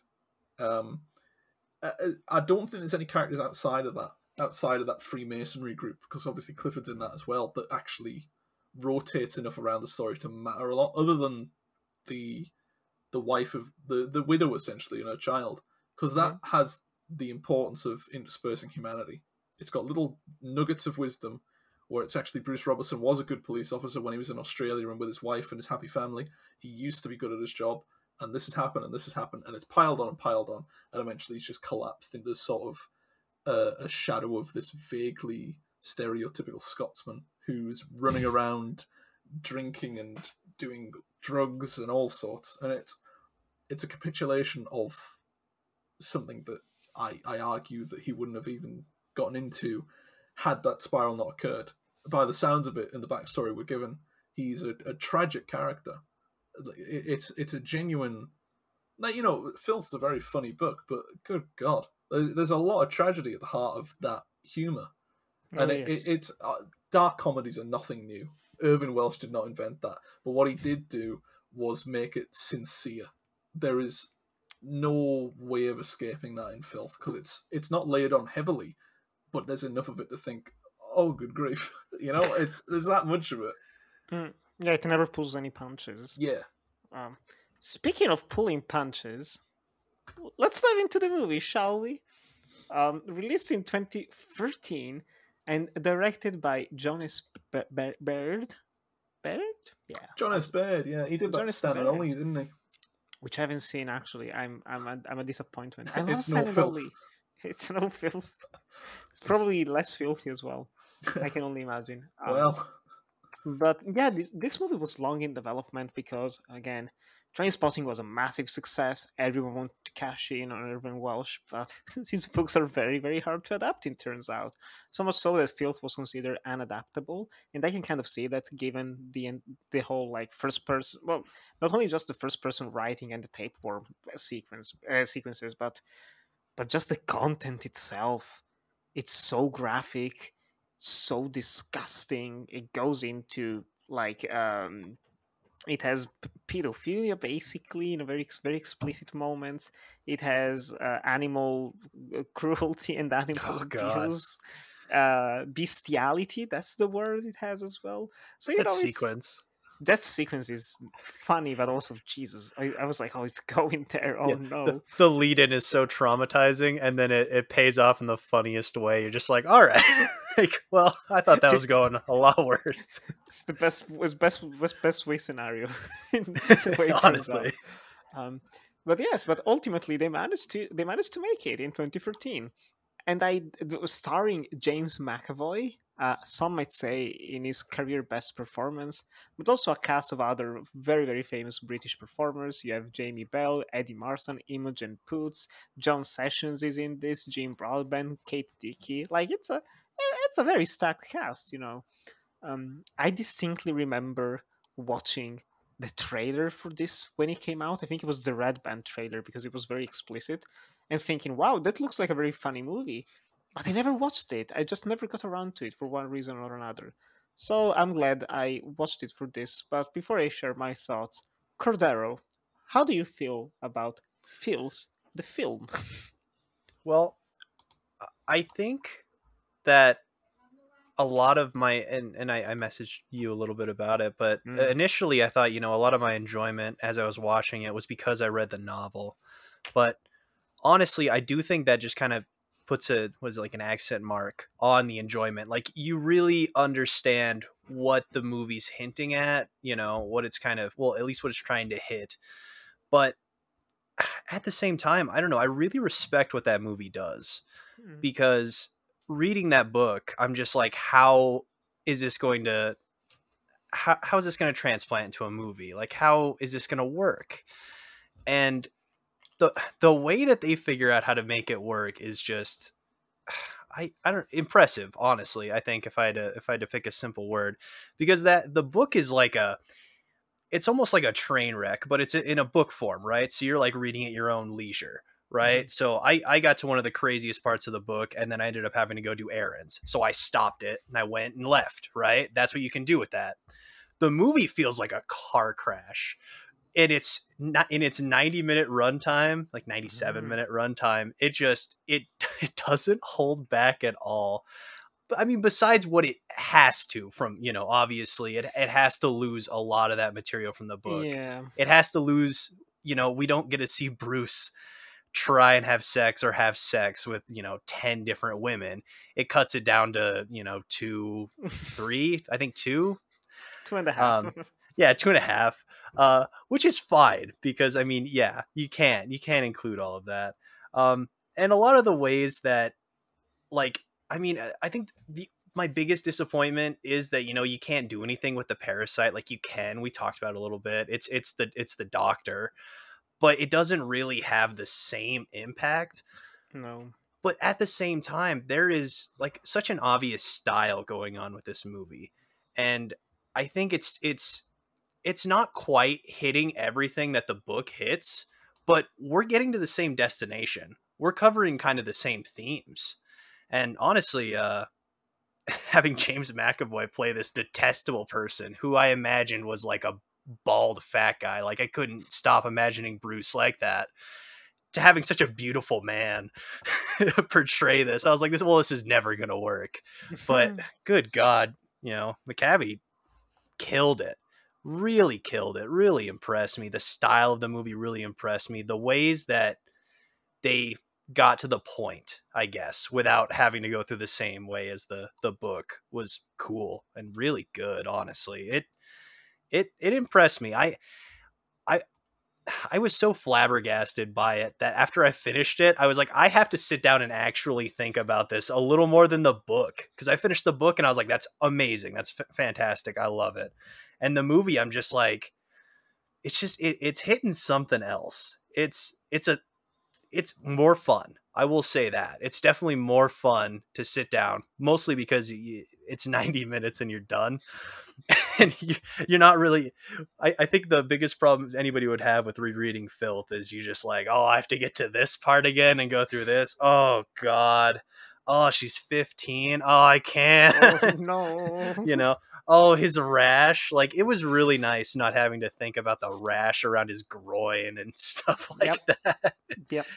I don't think there's any characters outside of that Freemasonry group, because obviously Clifford's in that as well, that actually rotates enough around the story to matter a lot, other than the wife of the widow, essentially, and her child, because that has the importance of interspersing humanity. It's got little nuggets of wisdom where it's actually Bruce Robertson was a good police officer when he was in Australia and with his wife and his happy family. He used to be good at his job, and this has happened, and this has happened, and it's piled on, and eventually he's just collapsed into sort of a shadow of this vaguely stereotypical Scotsman who's running around drinking and doing drugs and all sorts, and it's a capitulation of something that I argue that he wouldn't have even gotten into had that spiral not occurred. By the sounds of it in the backstory we're given, he's a tragic character. It's a genuine, like, you know, Filth's a very funny book, but good God, there's a lot of tragedy at the heart of that humour. And it's dark comedies are nothing new. Irvin Welsh did not invent that, but what he did do was make it sincere. There is no way of escaping that in Filth, because it's not layered on heavily, but there's enough of it to think, oh, good grief, you know, there's that much of it. Yeah, it never pulls any punches. Yeah. Speaking of pulling punches, let's dive into the movie, shall we? Released in 2013 and directed by Jonas Baird. Baird? Yeah. Jonas Baird, yeah. He did that Stan and Ollie, didn't he? Which I haven't seen, actually. I'm a disappointment. I love It's Stan no and filth. Ollie. It's no filth. It's probably less filthy as well. I can only imagine. Well, But yeah, this movie was long in development because, again, Trainspotting was a massive success. Everyone wanted to cash in on Irvin Welsh, but his books are very, very hard to adapt, it turns out. So much so that Filth was considered unadaptable, and I can kind of see that given the whole, like, first person, well, not only just the first person writing and the tapeworm sequences, but just the content itself. It's so graphic, so disgusting. It goes into, like, it has pedophilia, basically, in a very explicit moments. It has animal cruelty and animal abuse, bestiality. That's the word it has as well. So That sequence. That sequence is funny, but also, Jesus, I was like, oh, it's going there. Oh, no. The lead-in is so traumatizing, and then it pays off in the funniest way. You're just like, all right. Like, well, I thought that was going a lot worse. It's the best way scenario. The way it turns Honestly. out. But ultimately they managed to make it in 2013, and starring James McAvoy. Some might say in his career best performance, but also a cast of other very, very famous British performers. You have Jamie Bell, Eddie Marsan, Imogen Poots, John Sessions is in this, Jim Broadbent, Kate Dickie. Like, it's a very stacked cast, you know. I distinctly remember watching the trailer for this when it came out. I think it was the Red Band trailer because it was very explicit, and thinking, wow, that looks like a very funny movie. But I never watched it. I just never got around to it for one reason or another. So I'm glad I watched it for this. But before I share my thoughts, Cordero, how do you feel about Filth, the film? Well, I think that a lot of my and I messaged you a little bit about it, but initially I thought, you know, a lot of my enjoyment as I was watching it was because I read the novel. But honestly, I do think that just kind of puts an accent mark on the enjoyment. Like, you really understand what the movie's hinting at, you know, what it's kind of, well, at least what it's trying to hit. But at the same time, I don't know, I really respect what that movie does, because reading that book, I'm just like, how is this going to transplant into a movie? Like, how is this going to work? And the way that they figure out how to make it work is just, I don't, impressive, honestly. I think if I had to pick a simple word, because the book is like it's almost like a train wreck, but it's in a book form, right? So you're like reading at your own leisure, right? So I got to one of the craziest parts of the book, and then I ended up having to go do errands. So I stopped it and I went and left, right? That's what you can do with that. The movie feels like a car crash. In its 90-minute runtime, like 97-minute runtime, it doesn't hold back at all. But I mean, besides what it has to, from, you know, obviously it has to lose a lot of that material from the book. Yeah. It has to lose, you know, we don't get to see Bruce try and have sex with, you know, 10 different women. It cuts it down to, you know, 2, 3, I think 2. 2.5. Yeah, 2.5, which is fine, because I mean, yeah, you can't include all of that. And a lot of the ways that, like, I mean, I think my biggest disappointment is that, you know, you can't do anything with the parasite. Like you can, we talked about it a little bit. It's the doctor, but it doesn't really have the same impact. No. But at the same time, there is like such an obvious style going on with this movie. And I think it's not quite hitting everything that the book hits, but we're getting to the same destination. We're covering kind of the same themes. And honestly, having James McAvoy play this detestable person who I imagined was like a bald fat guy, like I couldn't stop imagining Bruce like that, to having such a beautiful man portray this, I was like, this is never gonna work. But good God, you know, McAvey killed it, really impressed me. The style of the movie really impressed me. The ways that they got to the point, I guess, without having to go through the same way as the book was cool and really good. Honestly, it impressed me. I was so flabbergasted by it that after I finished it, I was like, I have to sit down and actually think about this a little more than the book, because I finished the book and I was like, that's amazing, that's fantastic, I love it. And the movie, I'm just like, it's hitting something else. It's more fun. I will say that it's definitely more fun to sit down, mostly because it's 90 minutes and you're done. And you're not really, I think the biggest problem anybody would have with rereading Filth is you just like, oh, I have to get to this part again and go through this. Oh God. Oh, she's 15. Oh, I can't. Oh, no. You know, oh, his rash. Like, it was really nice not having to think about the rash around his groin and stuff like that. Yep.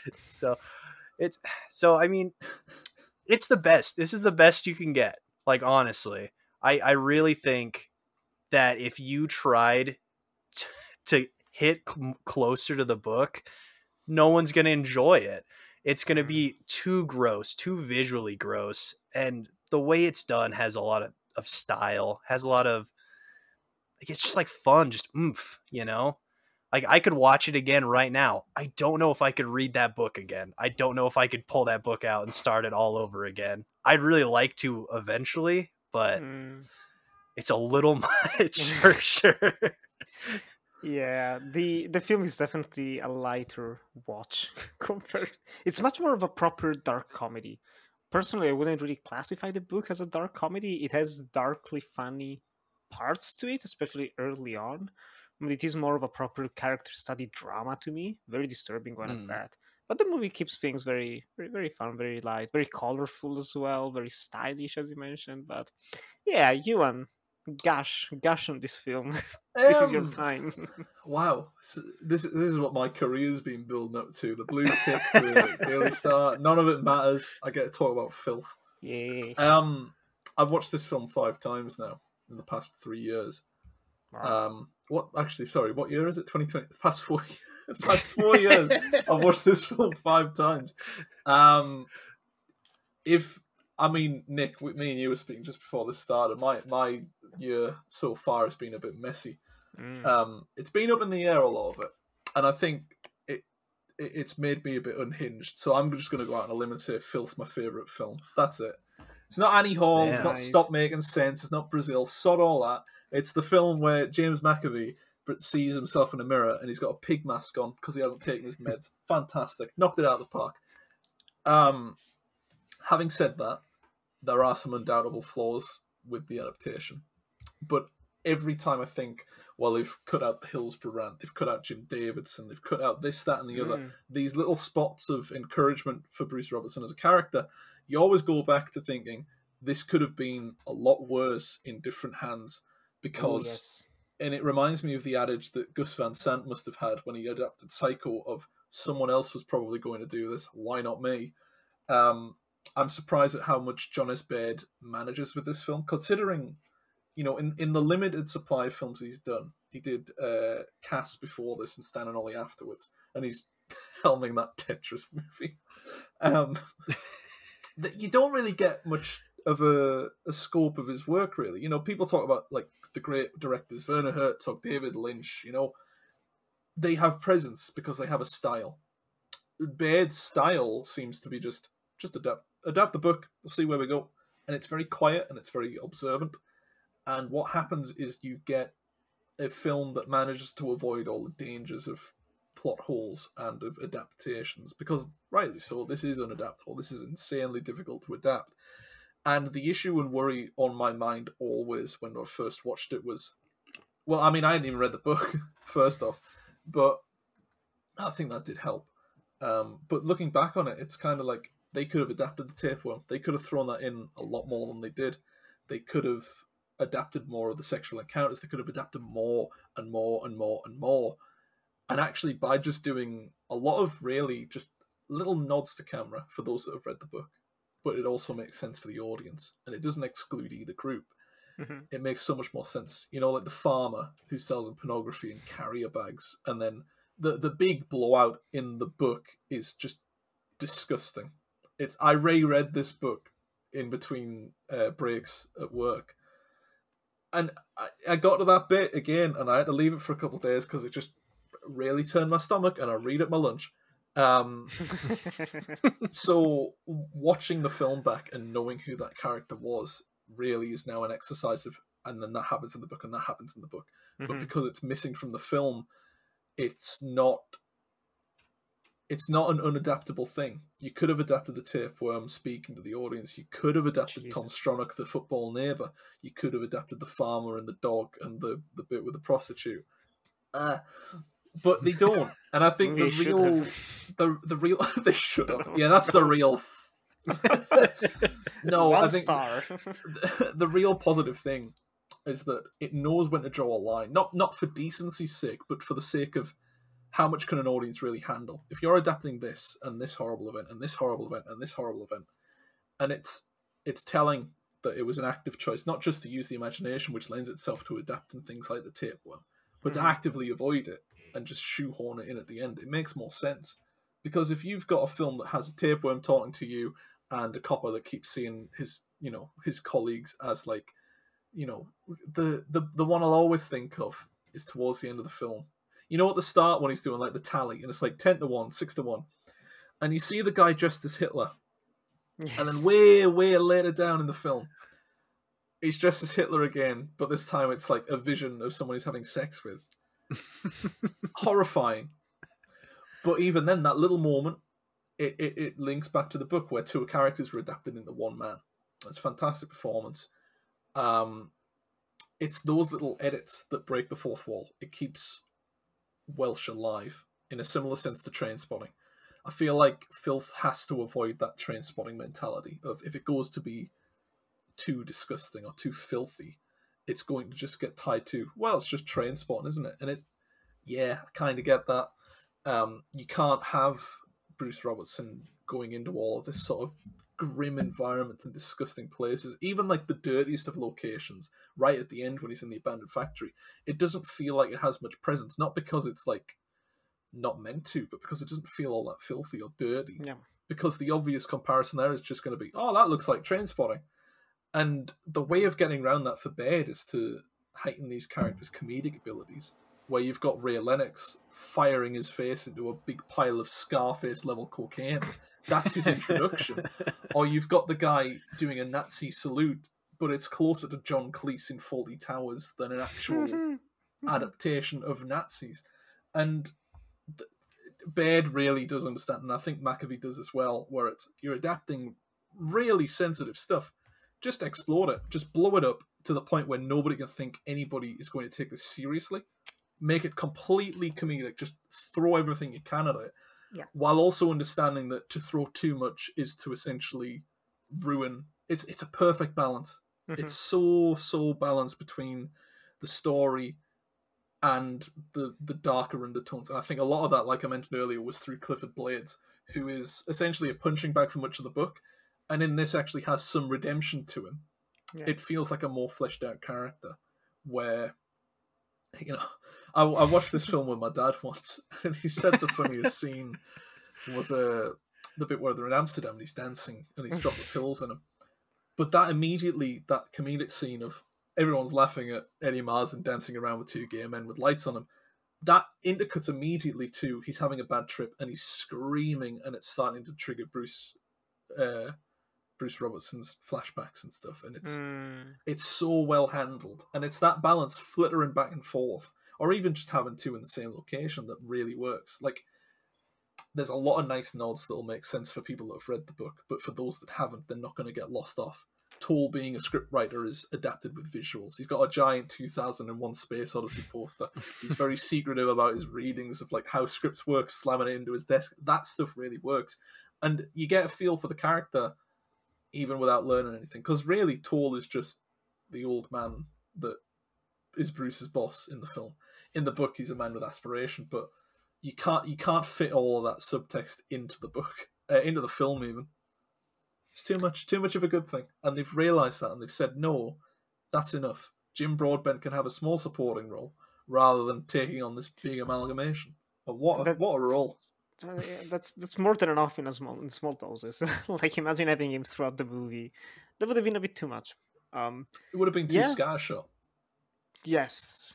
So I mean, it's the best. This is the best you can get. Like, honestly, I really think that if you tried to hit closer to the book, no one's going to enjoy it. It's going to be too gross, too visually gross. And the way it's done has a lot of style, has a lot of, like, it's just like fun, just oomph, you know? Like, I could watch it again right now. I don't know if I could read that book again. I don't know if I could pull that book out and start it all over again. I'd really like to eventually, but it's a little much for sure. Yeah, the film is definitely a lighter watch compared. It's much more of a proper dark comedy. Personally, I wouldn't really classify the book as a dark comedy. It has darkly funny parts to it, especially early on. I mean, it is more of a proper character study drama to me. Very disturbing one at that. But the movie keeps things very, very, very fun, very light, very colorful as well, very stylish, as you mentioned. But yeah, Ewan, gosh on this film. This is your time. Wow, this is what my career's been building up to. The blue tick, the Daily Star. None of it matters. I get to talk about filth. Yeah. I've watched this film 5 times now in the past 3 years. Wow. What year is it? 2020. Past 4 years. I've watched this film 5 times. Nick, me and you were speaking just before this started. My year so far has been a bit messy. It's been up in the air, a lot of it, and I think it's made me a bit unhinged. So I'm just going to go out on a limb and say Filth's my favourite film. That's it. It's not Annie Hall. Yeah. It's not Stop Making Sense. It's not Brazil. Sod all that. It's the film where James McAvey sees himself in a mirror and he's got a pig mask on because he hasn't taken his meds. Fantastic. Knocked it out of the park. Having said that, there are some undoubtable flaws with the adaptation. But every time I think, well, they've cut out the Hillsborough rant, they've cut out Jim Davidson, they've cut out this, that, and the other, these little spots of encouragement for Bruce Robertson as a character, you always go back to thinking, this could have been a lot worse in different hands, because, and it reminds me of the adage that Gus Van Sant must have had when he adapted Psycho of, someone else was probably going to do this, why not me? I'm surprised at how much John S. Baird manages with this film, considering, you know, in the limited supply of films he's done, he did Cass before this and Stan and Ollie afterwards, and he's helming that Tetris movie. You don't really get much of a scope of his work, really. You know, people talk about, like, the great directors, Werner Herzog, David Lynch, you know, they have presence because they have a style. Baird's style seems to be just adapt the book, we'll see where we go. and it's very quiet and it's very observant. And what happens is you get a film that manages to avoid all the dangers of plot holes and of adaptations, because rightly so, this is unadaptable. This is insanely difficult to adapt. And the issue and worry on my mind always when I first watched it was, well, I mean, I hadn't even read the book, first off, but I think that did help. But looking back on it, it's kind of like they could have adapted the tapeworm. They could have thrown that in a lot more than they did. They could have adapted more of the sexual encounters. They could have adapted more and more and more and more. And actually, by just doing a lot of really just little nods to camera for those that have read the book, but it also makes sense for the audience, and it doesn't exclude either group. Mm-hmm. It makes so much more sense. You know, like the farmer who sells in pornography in carrier bags, and then the big blowout in the book is just disgusting. I reread this book in between breaks at work, and I got to that bit again, and I had to leave it for a couple of days because it just really turned my stomach, and I read at my lunch. So watching the film back and knowing who that character was really is now an exercise of, and then that happens in the book and that happens in the book. Mm-hmm. But because it's missing from the film, it's not an unadaptable thing. You could have adapted the tapeworm speaking to the audience. You could have adapted Tom Stronach, the football neighbour. You could have adapted the farmer and the dog and the bit with the prostitute. But they don't. And I think the real they should have. Yeah, that's the real. No, One I think star. the real positive thing is that it knows when to draw a line. Not for decency's sake, but for the sake of how much can an audience really handle. If you're adapting this and this horrible event and this horrible event and this horrible event, and it's telling that it was an active choice, not just to use the imagination, which lends itself to adapting things like the tapeworm, but to actively avoid it and just shoehorn it in at the end. It makes more sense. Because if you've got a film that has a tapeworm talking to you and a copper that keeps seeing his colleagues as like, the one I'll always think of is towards the end of the film. You know, at the start when he's doing like the tally and it's like 10-1, 6-1, and you see the guy dressed as Hitler, Yes. and then way, way later down in the film, he's dressed as Hitler again, but this time it's like a vision of someone he's having sex with. Horrifying. But even then, that little moment, it links back to the book where two characters were adapted into one man. It's a fantastic performance. It's those little edits that break the fourth wall. It keeps Welsh alive in a similar sense to Trainspotting. I feel like Filth has to avoid that Trainspotting mentality of if it goes to be too disgusting or too filthy, it's going to just get tied to, well, it's just Trainspotting, isn't it? And I kind of get that. You can't have Bruce Robertson going into all of this sort of grim environments and disgusting places, even like the dirtiest of locations, right at the end when he's in the abandoned factory. It doesn't feel like it has much presence, not because it's like not meant to, but because it doesn't feel all that filthy or dirty. Yeah. Because the obvious comparison there is just going to be, oh, that looks like Trainspotting. And the way of getting around that for Baird is to heighten these characters' comedic abilities, where you've got Ray Lennox firing his face into a big pile of Scarface-level cocaine. That's his introduction. Or you've got the guy doing a Nazi salute, but it's closer to John Cleese in Fawlty Towers than an actual adaptation of Nazis. And Baird really does understand, and I think McAfee does as well, where you're adapting really sensitive stuff. Just explode it. Just blow it up to the point where nobody can think anybody is going to take this seriously. Make it completely comedic. Just throw everything you can at it. Yeah. While also understanding that to throw too much is to essentially ruin. It's a perfect balance. Mm-hmm. It's so balanced between the story and the darker undertones. And I think a lot of that, like I mentioned earlier, was through Clifford Blades, who is essentially a punching bag for much of the book. And in this actually has some redemption to him. Yeah. It feels like a more fleshed out character where, I watched this film with my dad once, and he said the funniest scene was the bit where they're in Amsterdam and he's dancing and he's dropped the pills in him. But that comedic scene of everyone's laughing at Eddie Marsan dancing around with two gay men with lights on him, that intercuts immediately to he's having a bad trip and he's screaming and it's starting to trigger Bruce Bruce Robertson's flashbacks and stuff, and Mm. it's so well handled, and it's that balance flittering back and forth, or even just having two in the same location that really works. Like, there's a lot of nice nods that'll make sense for people that have read the book, but for those that haven't, they're not going to get lost off. Toll, being a scriptwriter, is adapted with visuals. He's got a giant 2001 Space Odyssey poster. He's very secretive about his readings of like how scripts work, slamming it into his desk. That stuff really works. And you get a feel for the character even without learning anything. Because really, Toll is just the old man that is Bruce's boss in the film. In the book, he's a man with aspiration, but you can't fit all of that subtext into the book, into the film even. It's too much of a good thing, and they've realised that, and they've said no, that's enough. Jim Broadbent can have a small supporting role rather than taking on this big amalgamation. But what a role! Yeah, that's more than enough in small doses. Like, imagine having him throughout the movie. That would have been a bit too much. It would have been too scattershot. Yes.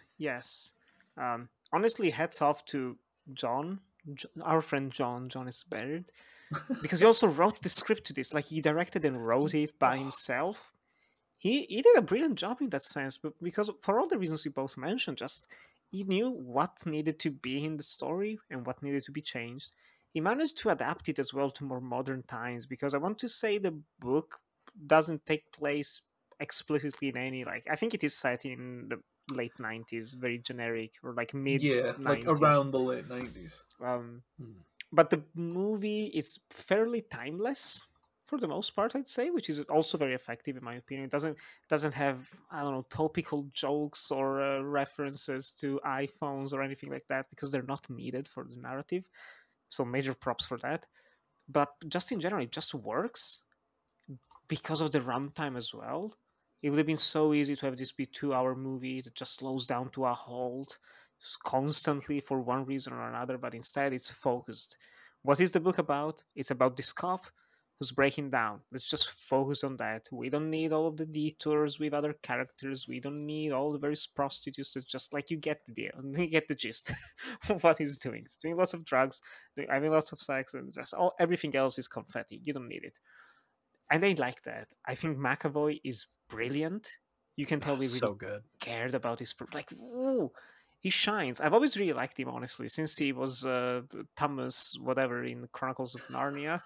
Honestly, hats off to John, our friend John S. Baird, because he also wrote the script to this. Like, he directed and wrote it by himself. He did a brilliant job in that sense, but because for all the reasons you both mentioned, just he knew what needed to be in the story and what needed to be changed. He managed to adapt it as well to more modern times, because I want to say the book doesn't take place explicitly in any, like, I think it is set in the late 90s, very generic, or like mid 90s. Like around the late 90s. But the movie is fairly timeless for the most part, I'd say, which is also very effective in my opinion. It doesn't have, I don't know, topical jokes or references to iPhones or anything like that, because they're not needed for the narrative. So major props for that. But just in general, it just works because of the runtime as well. It would have been so easy to have this be 2-hour movie that just slows down to a halt constantly for one reason or another, but instead it's focused. What is the book about? It's about this cop who's breaking down. Let's just focus on that. We don't need all of the detours with other characters. We don't need all the various prostitutes. It's just like, you get the deal. You get the gist of what he's doing. He's doing lots of drugs, having lots of sex, and just everything else is confetti. You don't need it. And they like that. I think McAvoy is brilliant. You can tell he really so good. cared about his ooh, he shines. I've always really liked him, honestly, since he was Thomas whatever in Chronicles of Narnia.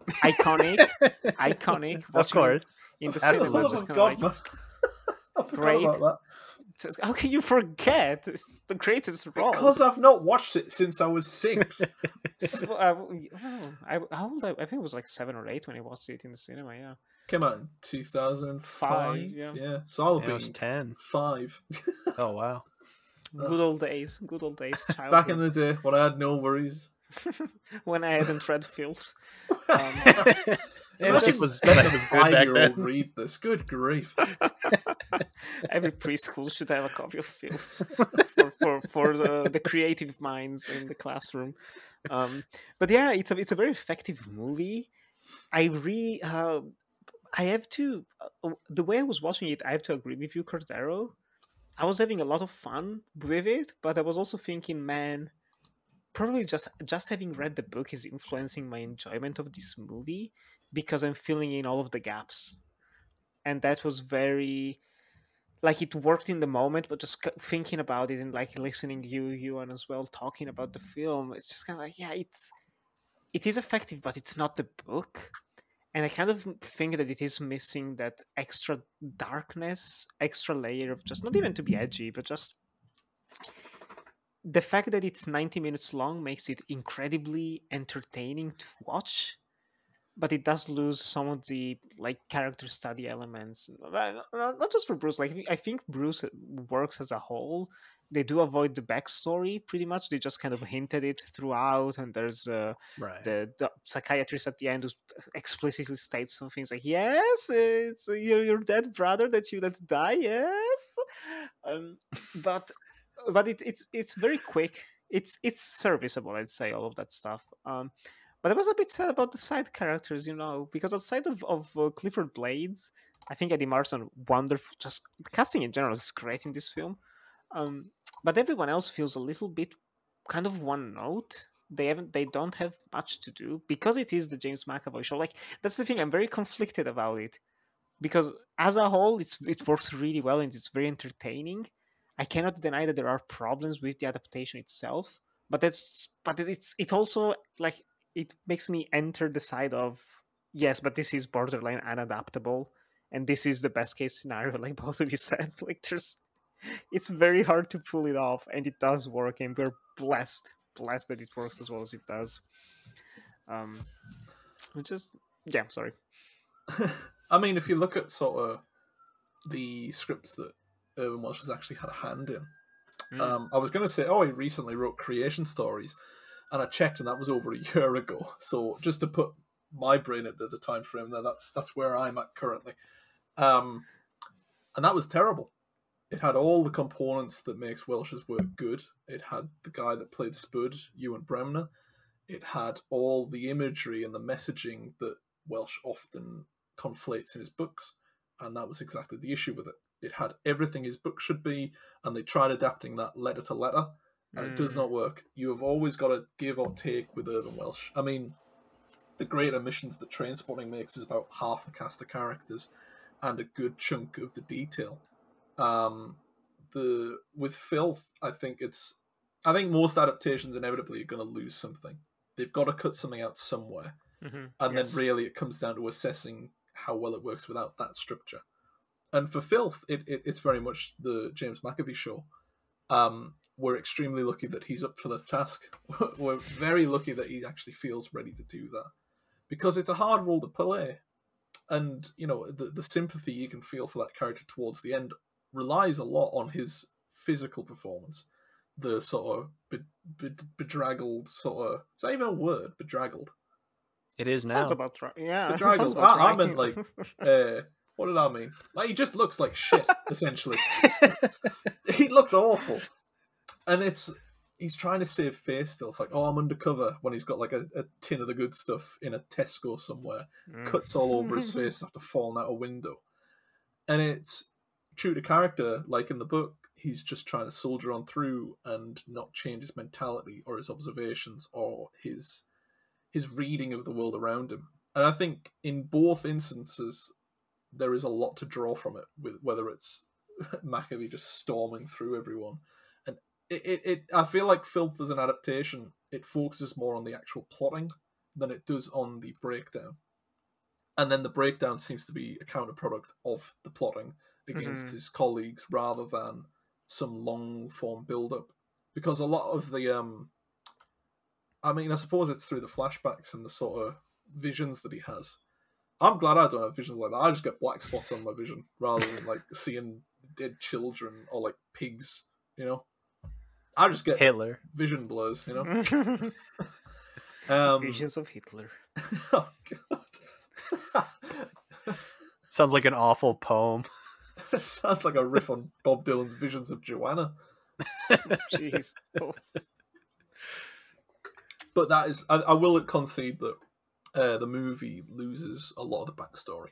Iconic. Of course, in the Absolutely. cinema, just kind God, of man. I forgot great. about that. Just, how can you forget? It's the greatest role. Because I've not watched it since I was 6. So, how old? I think it was like 7 or 8 when I watched it in the cinema. Yeah, Came out in 2005. yeah. So I'll I be was 10. 5. Oh wow. good old days. Childhood. Back in the day when I had no worries. When I hadn't read filth. Imagine was letting it a was good back 5-year-old then. read this. Good grief. Every preschool should have a copy of filth for the creative minds in the classroom. But yeah, it's a very effective movie. I really I have to the way I was watching it, I have to agree with you, Cordero. I was having a lot of fun with it, but I was also thinking, man, probably just having read the book is influencing my enjoyment of this movie, because I'm filling in all of the gaps. And that was very, like, it worked in the moment, but just thinking about it and like listening to you and as well talking about the film, it's just kind of like, yeah, it is effective, but it's not the book. And I kind of think that it is missing that extra darkness, extra layer of just, not even to be edgy, but just the fact that it's 90 minutes long makes it incredibly entertaining to watch, but it does lose some of the like character study elements. Not just for Bruce. Like, I think Bruce works as a whole. They do avoid the backstory pretty much. They just kind of hinted it throughout, and there's Right. the psychiatrist at the end who explicitly states some things like, "Yes, it's your dead brother that you let die." Yes, but it's very quick. It's serviceable, I'd say, all of that stuff. But I was a bit sad about the side characters, because outside of Clifford Blades, I think Eddie Marsan, wonderful. Just casting in general is great in this film. But everyone else feels a little bit kind of one note, they don't have much to do because it is the James McAvoy show. Like, that's the thing, I'm very conflicted about it, because as a whole it works really well and it's very entertaining. I cannot deny that there are problems with the adaptation itself, but it's also like, it makes me enter the side of, yes, but this is borderline unadaptable, and this is the best case scenario, like both of you said. Like, it's very hard to pull it off, and it does work, and we're blessed that it works as well as it does. Which is, yeah, sorry. I mean, if you look at sort of the scripts that Irvin Welsh has actually had a hand in, I was going to say, he recently wrote Creation Stories, and I checked, and that was over a year ago. So just to put my brain into the time frame there, that's where I'm at currently. And that was terrible. It had all the components that makes Welsh's work good. It had the guy that played Spud, Ewan Bremner. It had all the imagery and the messaging that Welsh often conflates in his books, and that was exactly the issue with it. It had everything his book should be, and they tried adapting that letter to letter, and it does not work. You have always got to give or take with Irvin Welsh. I mean, the great omissions that Trainspotting makes is about half the cast of characters and a good chunk of the detail. With Filth, I think most adaptations inevitably are going to lose something. They've got to cut something out somewhere, and then really it comes down to assessing how well it works without that structure. And for Filth, it's very much the James McAvoy show. We're extremely lucky that he's up for the task. We're very lucky that he actually feels ready to do that, because it's a hard role to play, and the sympathy you can feel for that character towards the end relies a lot on his physical performance. The sort of bedraggled sort of... Is that even a word? Bedraggled? It is now. Sounds about right. Yeah. Bedraggled. I meant like... what did I mean? Like, he just looks like shit, essentially. He looks awful. And he's trying to save face still. It's like, I'm undercover, when he's got like a tin of the good stuff in a Tesco somewhere. Cuts all over his face after falling out a window. And it's true to character, like in the book, he's just trying to soldier on through and not change his mentality or his observations or his reading of the world around him. And I think in both instances, there is a lot to draw from it, with whether it's McAvoy just storming through everyone. And I feel like Filth as an adaptation, it focuses more on the actual plotting than it does on the breakdown. And then the breakdown seems to be a counter-product of the plotting against his colleagues, rather than some long-form build-up. Because a lot of the... I suppose it's through the flashbacks and the sort of visions that he has. I'm glad I don't have visions like that. I just get black spots on my vision, rather than like seeing dead children or like pigs, I just get Hitler. Vision blurs, Visions of Hitler. Oh, God. Sounds like an awful poem. Sounds like a riff on Bob Dylan's Visions of Joanna. Jeez. Oh. But that is... I will concede that the movie loses a lot of the backstory.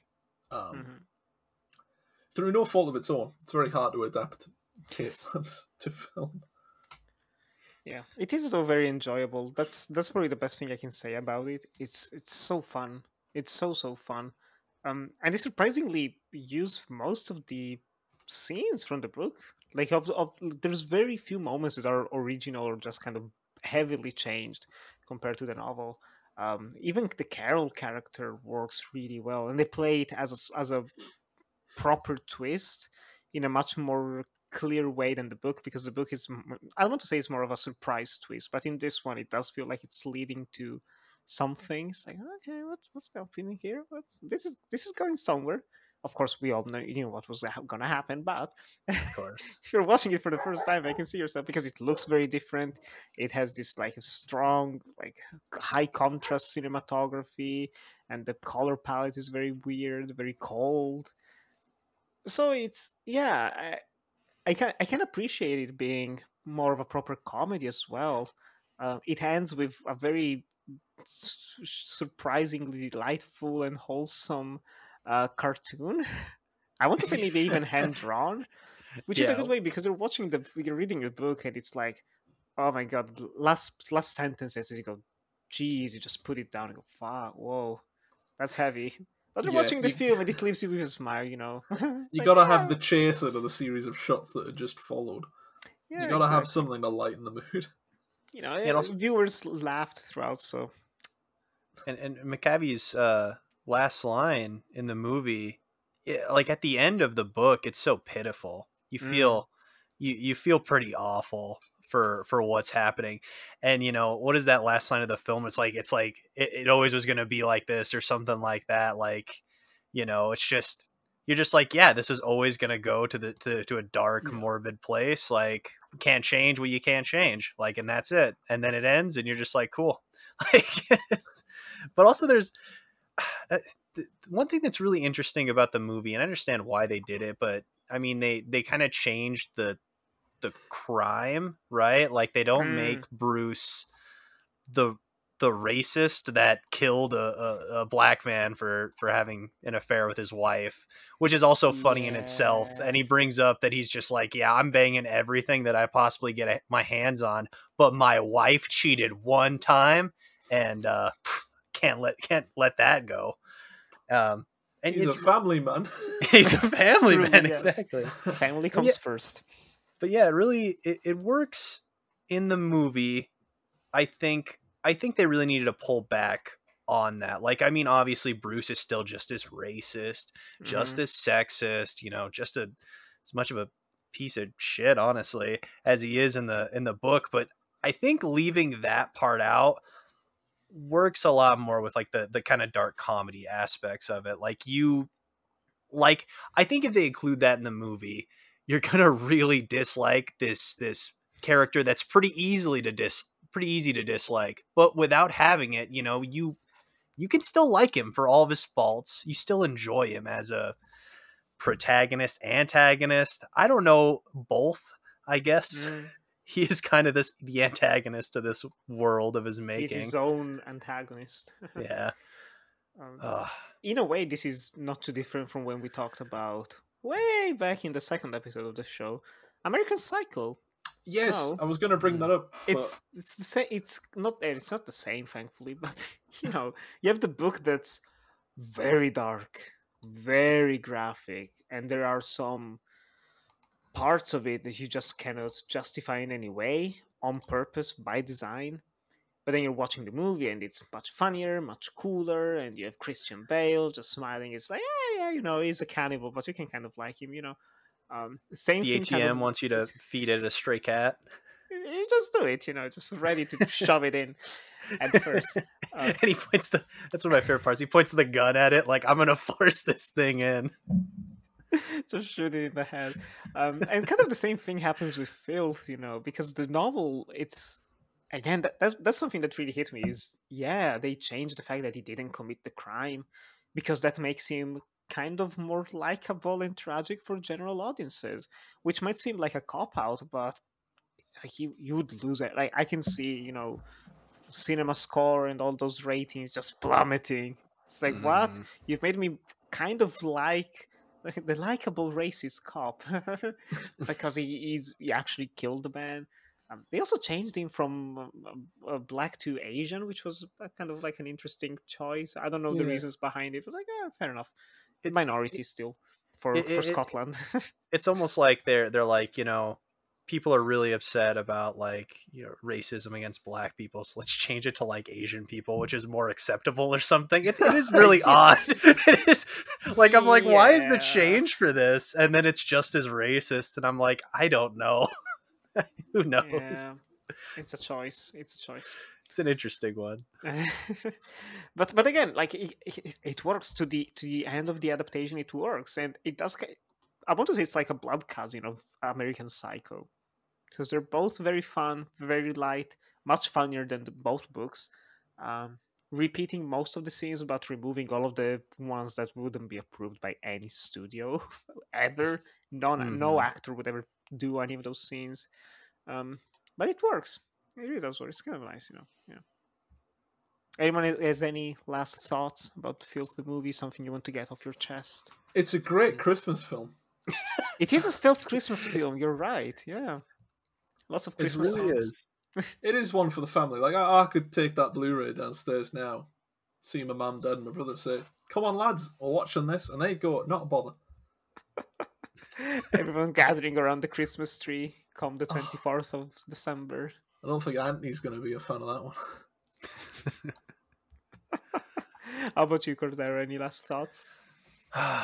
Through no fault of its own. It's very hard to adapt to film. Yeah, it is though very enjoyable. That's probably the best thing I can say about it. It's so fun. It's so fun. And they surprisingly use most of the scenes from the book. Like, there's very few moments that are original or just kind of heavily changed compared to the novel. Even the Carol character works really well, and they play it as a proper twist in a much more clear way than the book, because the book is, I want to say, it's more of a surprise twist, but in this one it does feel like it's leading to some things. Like, okay, what's happening here? This is going somewhere. Of course, we all knew what was going to happen, but Of course. if you're watching it for the first time, I can see yourself, because it looks very different. It has this like strong, like high contrast cinematography, and the color palette is very weird, very cold. So it's, yeah, I can appreciate it being more of a proper comedy as well. It ends with a very surprisingly delightful and wholesome cartoon. I want to say maybe even hand drawn, which is a good way, because you're reading the book and it's like, oh my god, last sentences you go, geez, you just put it down and go, fuck, whoa, that's heavy. But you're Yeah, watching the film and it leaves you with a smile, you know. It's You like, gotta have yeah, the chaser to the series of shots that are just followed. You yeah, gotta have exactly. something to lighten the mood. You know, And also, viewers laughed throughout, so and McCabe's last line in the movie, like at the end of the book, it's so pitiful. You mm, feel you feel pretty awful for what's happening. And you know, what is that last line of the film? It's like it always was going to be like this or something like that. Like, you know, it's just you're just like, yeah, this is always going to go to a dark, Yeah. morbid place. Like, you can't change what you can't change. Like, and that's it. And then it ends, and you're just like, cool. Like, but also there's uh, one thing that's really interesting about the movie, and I understand why they did it, but I mean, they kind of changed the crime, right? Like, they don't mm, make Bruce the the racist that killed a black man for having an affair with his wife, which is also funny in itself. yeah. And he brings up that he's just like, yeah, I'm banging everything that I possibly get my hands on, but my wife cheated one time, and can't let that go. And He's a it's family man. he's a family Truly, man, yes. exactly. Family But yeah, comes first. but yeah, it really it works in the movie. I think they really needed to pull back on that. Like, I mean, obviously Bruce is still just as racist, just Mm, as sexist, you know, as much of a piece of shit, honestly, as he is in the book. But I think leaving that part out works a lot more with like the kind of dark comedy aspects of it. Like I think if they include that in the movie, you're gonna really dislike this character that's pretty easy to dislike. But without having it, you know, you can still like him for all of his faults. You still enjoy him as a protagonist, antagonist. I don't know, both, I guess. mm. He is kind of the antagonist of this world of his He's making. his own antagonist. Yeah. um, Ugh. in a way, this is not too different from when we talked about way back in the second episode of the show, American Psycho. Yes, No, I was going to bring that up. But it's the same. It's not the same, thankfully. But you know, you have the book that's very dark, very graphic, and there are some parts of it that you just cannot justify in any way on purpose by design. But then you're watching the movie and it's much funnier, much cooler, and you have Christian Bale just smiling. It's like, yeah, you know, he's a cannibal, but you can kind of like him, you know. Same The thing, kind of. ATM wants you to feed it a stray cat. You just do it, you know, just ready to shove it in at first. And he points that's one of my favorite parts. He points the gun at it like, I'm gonna force this thing in. Just shoot it in the head. And kind of the same thing happens with Filth, you know, because the novel, it's again that's something that really hit me is yeah, they changed the fact that he didn't commit the crime because that makes him kind of more likable and tragic for general audiences, which might seem like a cop out, but you would lose it. Like I can see, you know, cinema score and all those ratings just plummeting. It's like, what? Mm-hmm. You've made me kind of like the likable racist cop because he actually killed the man. They also changed him from black to Asian, which was kind of like an interesting choice. I don't know the yeah, reasons behind it. It was like, fair enough. It, Minority still for it, it, it Scotland. it's almost like they're like, you know, people are really upset about like, you know, racism against black people, so let's change it to like Asian people, which is more acceptable or something. It is really Yeah. odd. It is like, I'm like, why is the Yeah. change for this? And then it's just as racist, and I'm like, I don't know. Who knows? Yeah, it's a choice. It's a choice. It's an interesting one. But again, like it works to the end of the adaptation. It works, and it does. I want to say it's like a blood cousin of American Psycho, because they're both very fun, very light, much funnier than both books. Um, Repeating most of the scenes, but removing all of the ones that wouldn't be approved by any studio ever. No Mhm. actor would ever do any of those scenes. But it works. It really does work. It's kind of nice, you know. Yeah. Anyone has any last thoughts about Filth the movie? Something you want to get off your chest? it's a great Christmas film. It is a stealth Christmas film. You're right. Yeah, lots of It's Christmas really songs. It is one for the family. Like, I could take that Blu-ray downstairs now, see my mum, dad, and my brother, say, "Come on, lads, we're watching this," and they go, "Not a bother." Everyone gathering around the Christmas tree come the 24th of December. I don't think Anthony's going to be a fan of that one. How about you, Cordero? Any last thoughts? Yeah,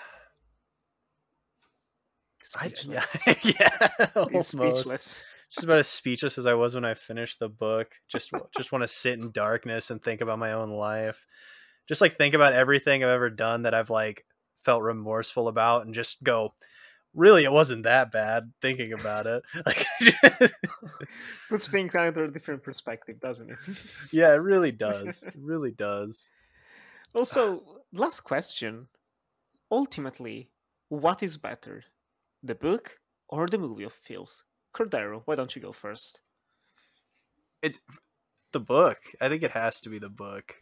Speechless. yeah, He's almost. speechless. Just about as speechless as I was when I finished the book. Just want to sit in darkness and think about my own life. Just like think about everything I've ever done that I've like felt remorseful about, and just go, really, it wasn't that bad. Thinking about it, like, Puts things under a different perspective, doesn't it? yeah, it really does. It really does. Also, last question. Ultimately, what is better, the book or the movie of Phil's? Cordero, why don't you go first? It's the book. I think it has to be the book.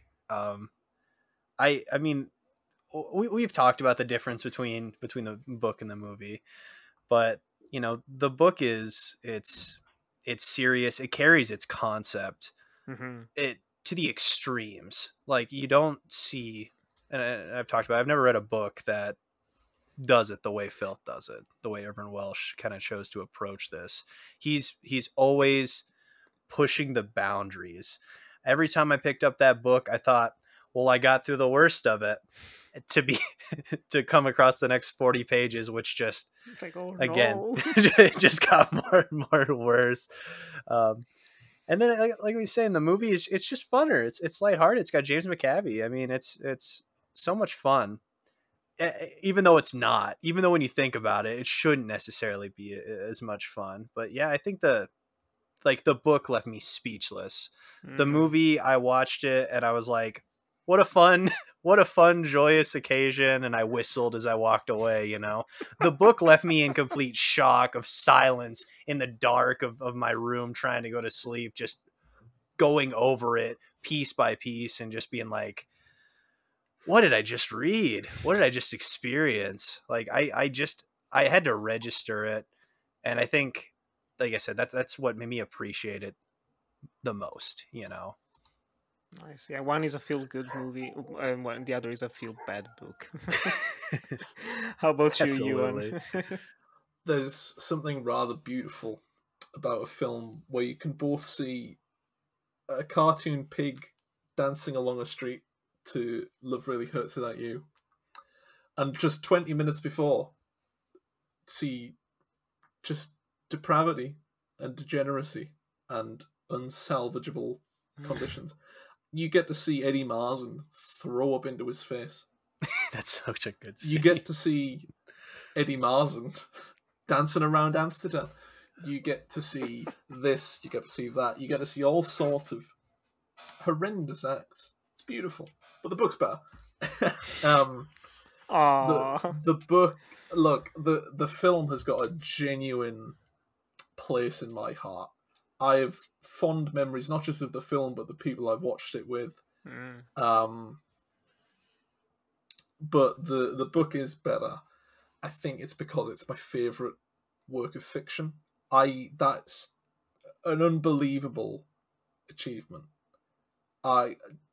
I mean, we've talked about the difference between the book and the movie, but you know, the book is it's serious. It carries its concept it to the extremes. Like, you don't see, and I've talked about, I've never read a book that does it the way Filth does it, the way Irvin Welsh kind of chose to approach this. He's always pushing the boundaries. Every time I picked up that book, I thought, well, I got through the worst of it, to come across the next 40 pages, which just, It's like, oh, again, no. it just got more and more worse. And then, like we say, in the movie, it's just funner. It's lighthearted. It's got James McAvey. I mean, it's so much fun. Even though it's not, even though when you think about it, it shouldn't necessarily be as much fun. But yeah, I think the book left me speechless. The movie, I watched it and I was like, what a fun, joyous occasion. And I whistled as I walked away, you know. The book left me in complete shock of silence in the dark of my room, trying to go to sleep, just going over it piece by piece and just being like, what did I just read? What did I just experience? Like, I had to register it. And I think, like I said, that's what made me appreciate it the most, you know. Nice. Yeah, one is a feel-good movie, and the other is a feel-bad book. How about you, Absolutely. Ewan? There's something rather beautiful about a film where you can both see a cartoon pig dancing along a street to Love Really Hurts Without You, and just 20 minutes before, see just depravity and degeneracy and unsalvageable conditions. You get to see Eddie Marsan throw up into his face. That's such a good scene. You get to see Eddie Marsan dancing around Amsterdam. You get to see this, you get to see that. You get to see all sorts of horrendous acts. It's beautiful. But the book's better. Aww. The book, look, the film has got a genuine place in my heart. I have fond memories, not just of the film, but the people I've watched it with. But the book is better. I think it's because it's my favourite work of fiction. That's an unbelievable achievement. I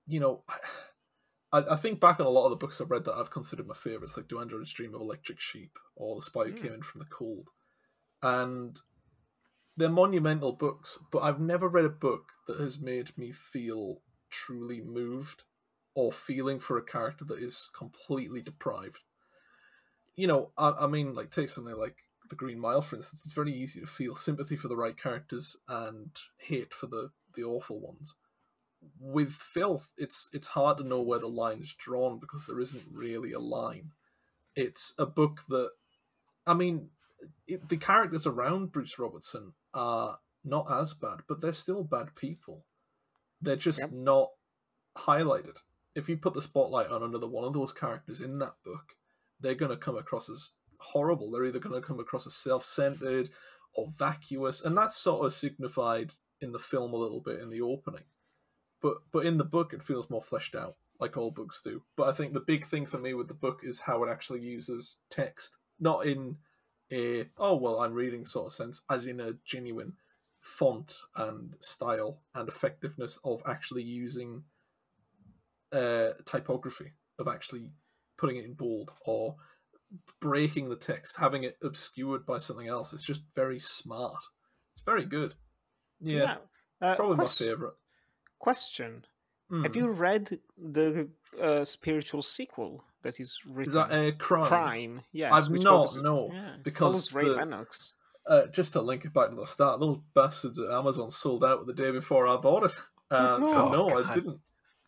think back on a lot of the books I've read that I've considered my favourites, like Do Androids Dream of Electric Sheep or The Spy Who Came In From the Cold. And they're monumental books, but I've never read a book that has made me feel truly moved or feeling for a character that is completely deprived. You know, I mean, like, take something like The Green Mile, for instance. It's very easy to feel sympathy for the right characters and hate for the awful ones. With Filth, it's hard to know where the line is drawn because there isn't really a line. It's a book that, I mean, the characters around Bruce Robertson are not as bad, but they're still bad people. They're just not highlighted. If you put the spotlight on another one of those characters in that book, they're going to come across as horrible. They're either going to come across as self-centered or vacuous, and that's sort of signified in the film a little bit in the opening. But in the book, it feels more fleshed out, like all books do. But I think the big thing for me with the book is how it actually uses text, not in a, oh, well, I'm reading sort of sense, as in a genuine font and style and effectiveness of actually using typography, of actually putting it in bold or breaking the text, having it obscured by something else. It's just very smart. It's very good. Yeah, probably my favorite. Question: Have you read the spiritual sequel that is written? Is that Crime? Crime, yes. I've which not, follows, no, because Ray Lennox. Just to link it back to the start, those bastards at Amazon sold out the day before I bought it. So no, I didn't.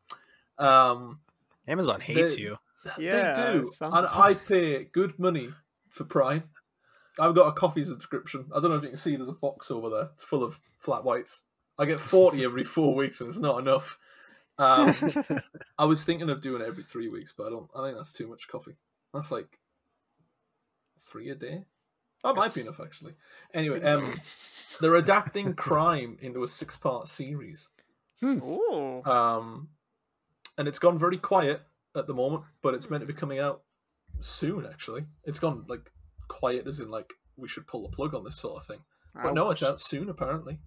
Amazon hates you. Yeah, they do, and I pay good money for Prime. I've got a coffee subscription. I don't know if you can see. There's a box over there. It's full of flat whites. I get 40 every 4 weeks, and it's not enough. I was thinking of doing it every 3 weeks, but I don't. I think that's too much coffee. That's like 3 a day. That might be enough, actually. Anyway, they're adapting Crime into a 6-part series. Ooh. And it's gone very quiet at the moment, but it's meant to be coming out soon, actually. It's gone, like, quiet as in, like, we should pull the plug on this sort of thing. But no, it's out soon, apparently.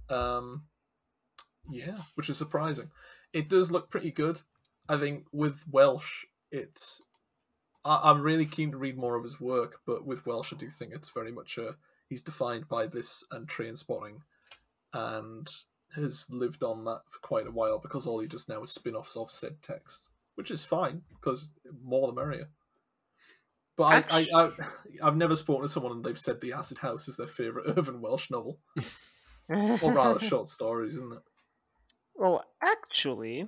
Yeah, which is surprising. It does look pretty good. I think with Welsh, it's... I'm really keen to read more of his work, but with Welsh, I do think it's very much he's defined by this and Trainspotting, and has lived on that for quite a while, because all he does now is spin-offs of said text, which is fine, because more the merrier. But I've never spoken to someone and they've said The Acid House is their favourite Irvine Welsh novel. Or rather, short stories, isn't it? Well, actually,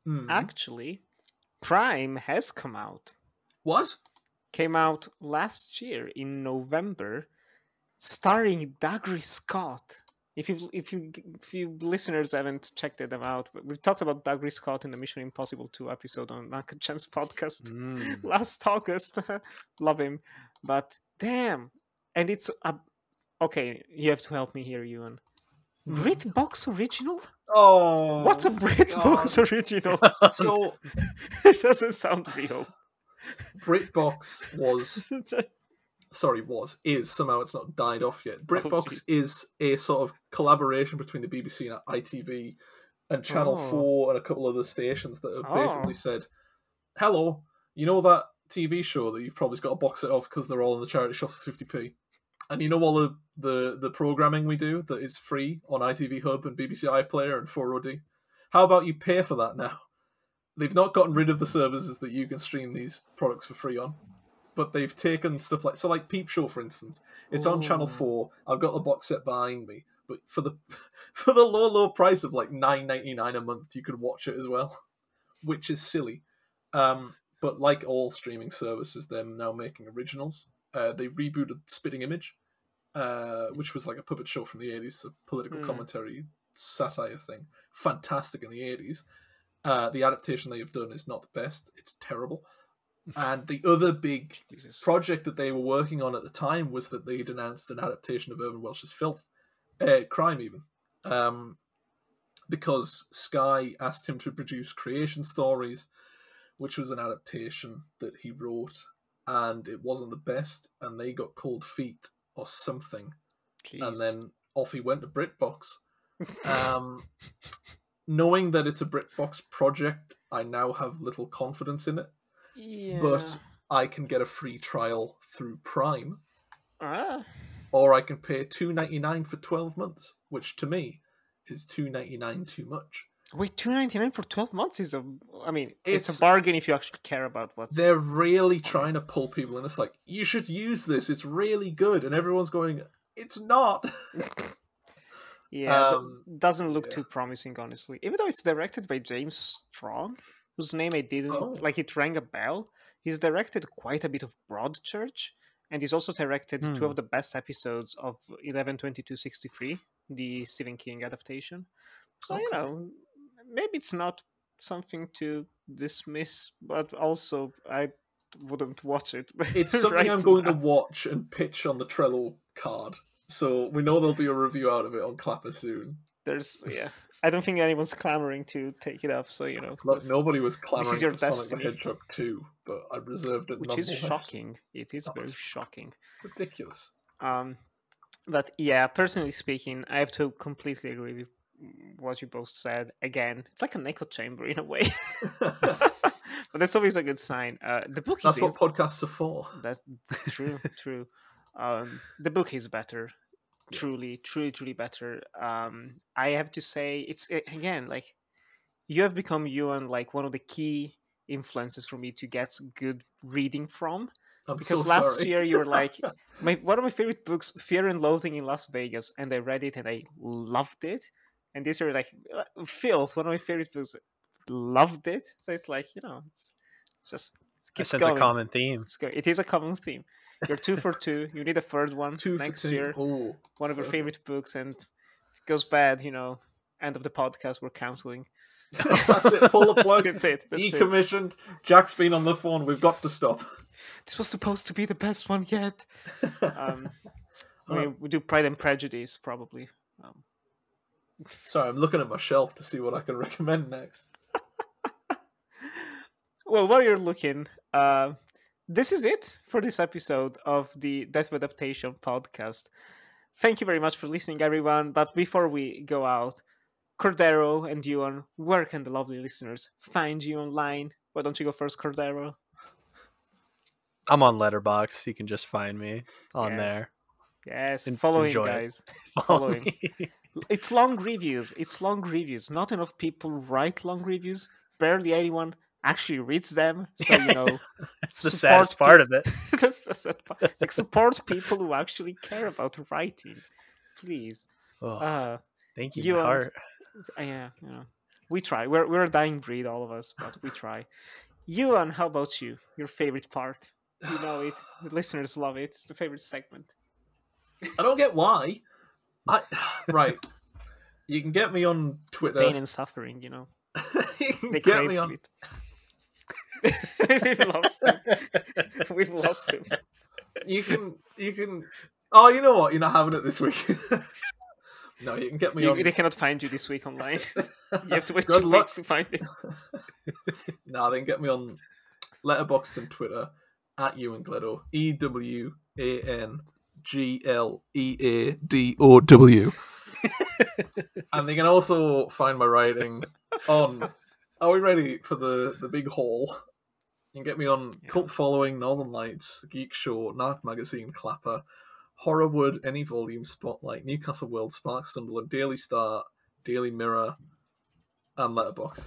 Crime has come out. What? Came out last year in November, starring Dougray Scott. If you listeners haven't checked them out, we've talked about Dougray Scott in the Mission Impossible 2 episode on Uncle Cham's podcast last August. Love him, but damn, and it's okay. You have to help me here, Ewan. BritBox original? Oh, what's a BritBox original? So it doesn't sound real. BritBox is somehow it's not died off yet. BritBox is a sort of collaboration between the BBC and ITV and Channel 4 and a couple of other stations that have basically said, hello, you know that TV show that you've probably got a box set of because they're all in the charity shop for 50p? And you know all the programming we do that is free on ITV Hub and BBC iPlayer and 4OD? How about you pay for that now? They've not gotten rid of the services that you can stream these products for free on, but they've taken stuff like Peep Show, for instance. It's on Channel 4. I've got the box set behind me, but for the low price of like $9.99 a month, you could watch it as well, which is silly. But like all streaming services, they're now making originals. They rebooted Spitting Image, which was like a puppet show from the 80s, a political commentary satire thing. Fantastic in the 80s. The adaptation they have done is not the best. It's terrible. And the other big project that they were working on at the time was that they'd announced an adaptation of Irvine Welsh's Crime even. Because Sky asked him to produce Creation Stories, which was an adaptation that he wrote, and it wasn't the best, and they got cold feet or something. Jeez. And then off he went to BritBox. Knowing that it's a BritBox project, I now have little confidence in it. Yeah. But I can get a free trial through Prime. Or I can pay $2.99 for 12 months, which to me is $2.99 too much. Wait, $2.99 for 12 months is it's a bargain if you actually care about what's... They're really trying to pull people in. It's like, you should use this, it's really good. And everyone's going, it's not. Yeah, doesn't look too promising, honestly. Even though it's directed by James Strong, whose name I didn't... Like, it rang a bell. He's directed quite a bit of Broadchurch, and he's also directed 2 of the best episodes of 11/22/63, the Stephen King adaptation. So, you know, maybe it's not something to dismiss, but also I wouldn't watch it. It's something I'm going to watch and pitch on the Trello card. So we know there'll be a review out of it on Clapper soon. I don't think anyone's clamoring to take it up, so, you know. Look, nobody was clamoring for Sonic the Hedgehog 2, but I reserved it. Which is shocking. It is very shocking. Ridiculous. But yeah, personally speaking, I have to completely agree with what you both said. Again, it's like an echo chamber in a way, but that's always a good sign. The book is That's what podcasts are for. that's true, true. The book is better, Yeah. truly better. I have to say, again like you have become Ewan like one of the key influences for me to get good reading from. I'm Because so last sorry. year you were like one of my favorite books, Fear and Loathing in Las Vegas, and I read it and I loved it. And this year, like Filth, one of my favorite books, loved it. So it's like it's just it I keeps sense a going. common theme. It is a common theme. You're 2 for 2. You need a third one 2 for next 2. year. Oh, One of your third favorite books, and if it goes bad, end of the podcast, we're canceling. one. That's it. Pull the plug. That's it. That's it. Decommissioned. Jack's been on the phone. We've got to stop. This was supposed to be the best one yet. We do Pride and Prejudice probably. Sorry, I'm looking at my shelf to see what I can recommend next. Well, while you're looking, this is it for this episode of the Death by Adaptation podcast. Thank you very much for listening, everyone. But before we go out, Cordero and Ewan, where can the lovely listeners find you online? Why don't you go first, Cordero? I'm on Letterboxd. You can just find me on Yes. there. Yes, En- following enjoy it. guys. Follow Following. me. It's long reviews. Not enough people write long reviews. Barely anyone actually reads them. So That's the support saddest part of it. that's the sad part. It's like support people who actually care about writing, please. Oh, thank you, you, my heart. Yeah, we try. We're a dying breed, all of us, but we try. Ewan, how about you? Your favorite part? You know it. The listeners love it. It's the favorite segment. I don't get why. Right. You can get me on Twitter. Pain and suffering, You can They get crave me on. it. We've lost him. We've lost him. You can. Oh, you know what? You're not having it this week. No, you can get me on. They cannot find you this week online. You have to wait Good 2 luck. weeks to find it. No, they can get me on Letterboxd and Twitter at Ewan Gleadow. EWANGLEADOW. And they can also find my writing on. Are we ready for the big haul? You can get me on Cult Following, Northern Lights, The Geek Show, Narc Magazine, Clapper, Horrorwood, Any Volume, Spotlight, Newcastle World, Spark Sunderland, Daily Star, Daily Mirror, and Letterboxd.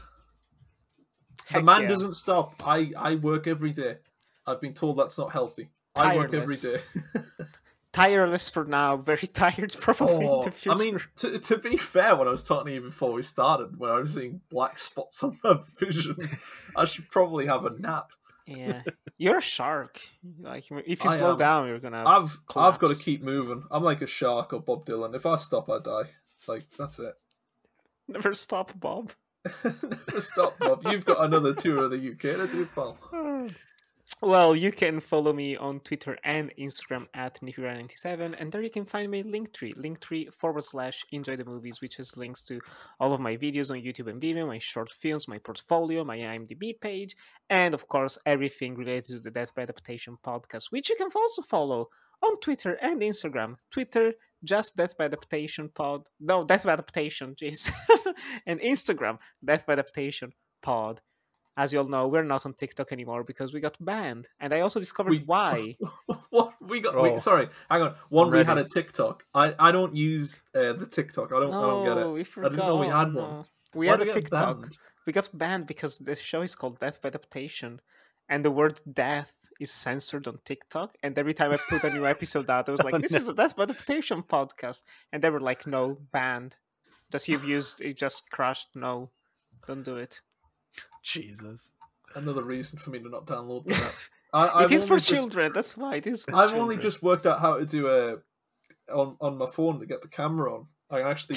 The Heck man yeah. doesn't stop. I work every day. I've been told that's not healthy. I work every Tireless. day. Tireless for now, very tired probably in the future. I mean, to be fair, when I was talking to you before we started, when I was seeing black spots on my vision, I should probably have a nap. Yeah, you're a shark. Like if you I slow am. down, you're gonna. I've got to collapse. keep moving. I'm like a shark or Bob Dylan. If I stop, I die. Like, that's it. Never stop, Bob. Never stop, Bob. You've got another tour of the UK to do, pal. Well, you can follow me on Twitter and Instagram at Nifira97, and there you can find my linktree/enjoy the movies, which has links to all of my videos on YouTube and Vimeo, my short films, my portfolio, my IMDb page, and of course everything related to the Death by Adaptation podcast, which you can also follow on Twitter and Instagram. Twitter, just Death by Adaptation pod. No, Death by Adaptation, jeez. And Instagram, Death by Adaptation pod. As you all know, we're not on TikTok anymore because we got banned. And I also discovered why. What we got? Oh. Sorry, hang on. One, we Ready. had a TikTok. I don't use the TikTok. I don't get it. We I forgot. didn't know we had no. one. We Why had did a we get TikTok. banned? We got banned because the show is called Death by Adaptation. And the word death is censored on TikTok. And every time I put a new episode out, I was like, Oh, this no. is a Death by Adaptation podcast. And they were like, no, banned. Just you've used, it just crashed. No, don't do it. Jesus. Another reason for me to not download the app. It is for children. That's why it is for I've children. only just worked out how to do on my phone to get the camera on. I can actually.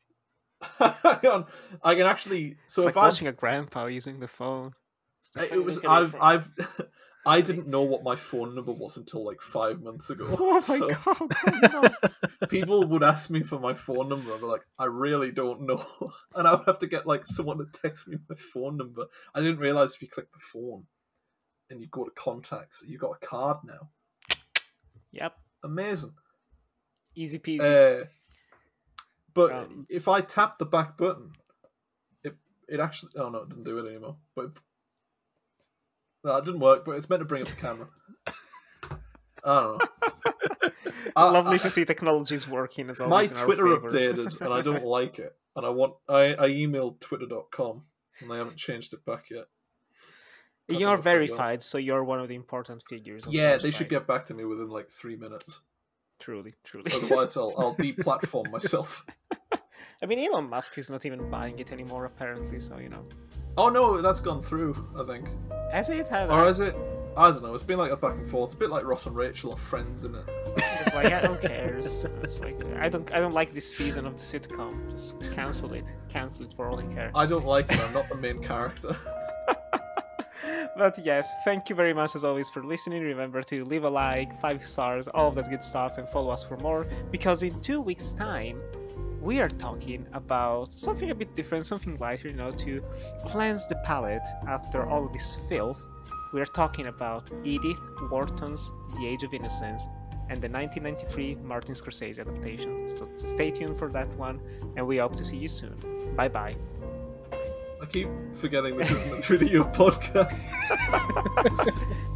I can actually. So It's if like I watching a grandpa using the phone. It's like, it was look at it from- I've I didn't know what my phone number was until like 5 months ago. Oh my So god! Oh, no. people would ask me for my phone number. I'd be like, I really don't know, and I would have to get like someone to text me my phone number. I didn't realize if you click the phone and you go to contacts, you got a card now. Yep. Amazing. Easy peasy. But if I tap the back button, it actually... Oh, no, it didn't do it anymore. But no, it didn't work, but it's meant to bring up the camera. I don't know. Lovely to see technology's working as always. My in Twitter our favor. updated, and I don't like it. And I emailed twitter.com, and they haven't changed it back yet. You're verified, so you're one of the important figures. Yeah, they should get back to me within like 3 minutes. Truly. Otherwise, I'll deplatform myself. I mean, Elon Musk is not even buying it anymore, apparently. So Oh no, that's gone through. I think. Has it? Or is it? I don't know. It's been like a back and forth. It's a bit like Ross and Rachel are friends, isn't it? It's like, I don't care. It's like I don't like this season of the sitcom. Just cancel it. Cancel it for all I care. I don't like it. I'm not the main character. But yes, thank you very much as always for listening. Remember to leave a like, 5 stars, all of that good stuff, and follow us for more. Because in 2 weeks' time, we are talking about something a bit different, something lighter, to cleanse the palate after all of this filth. We are talking about Edith Wharton's The Age of Innocence and the 1993 Martin Scorsese adaptation. So stay tuned for that one, and we hope to see you soon. Bye-bye. I keep forgetting this isn't a video podcast.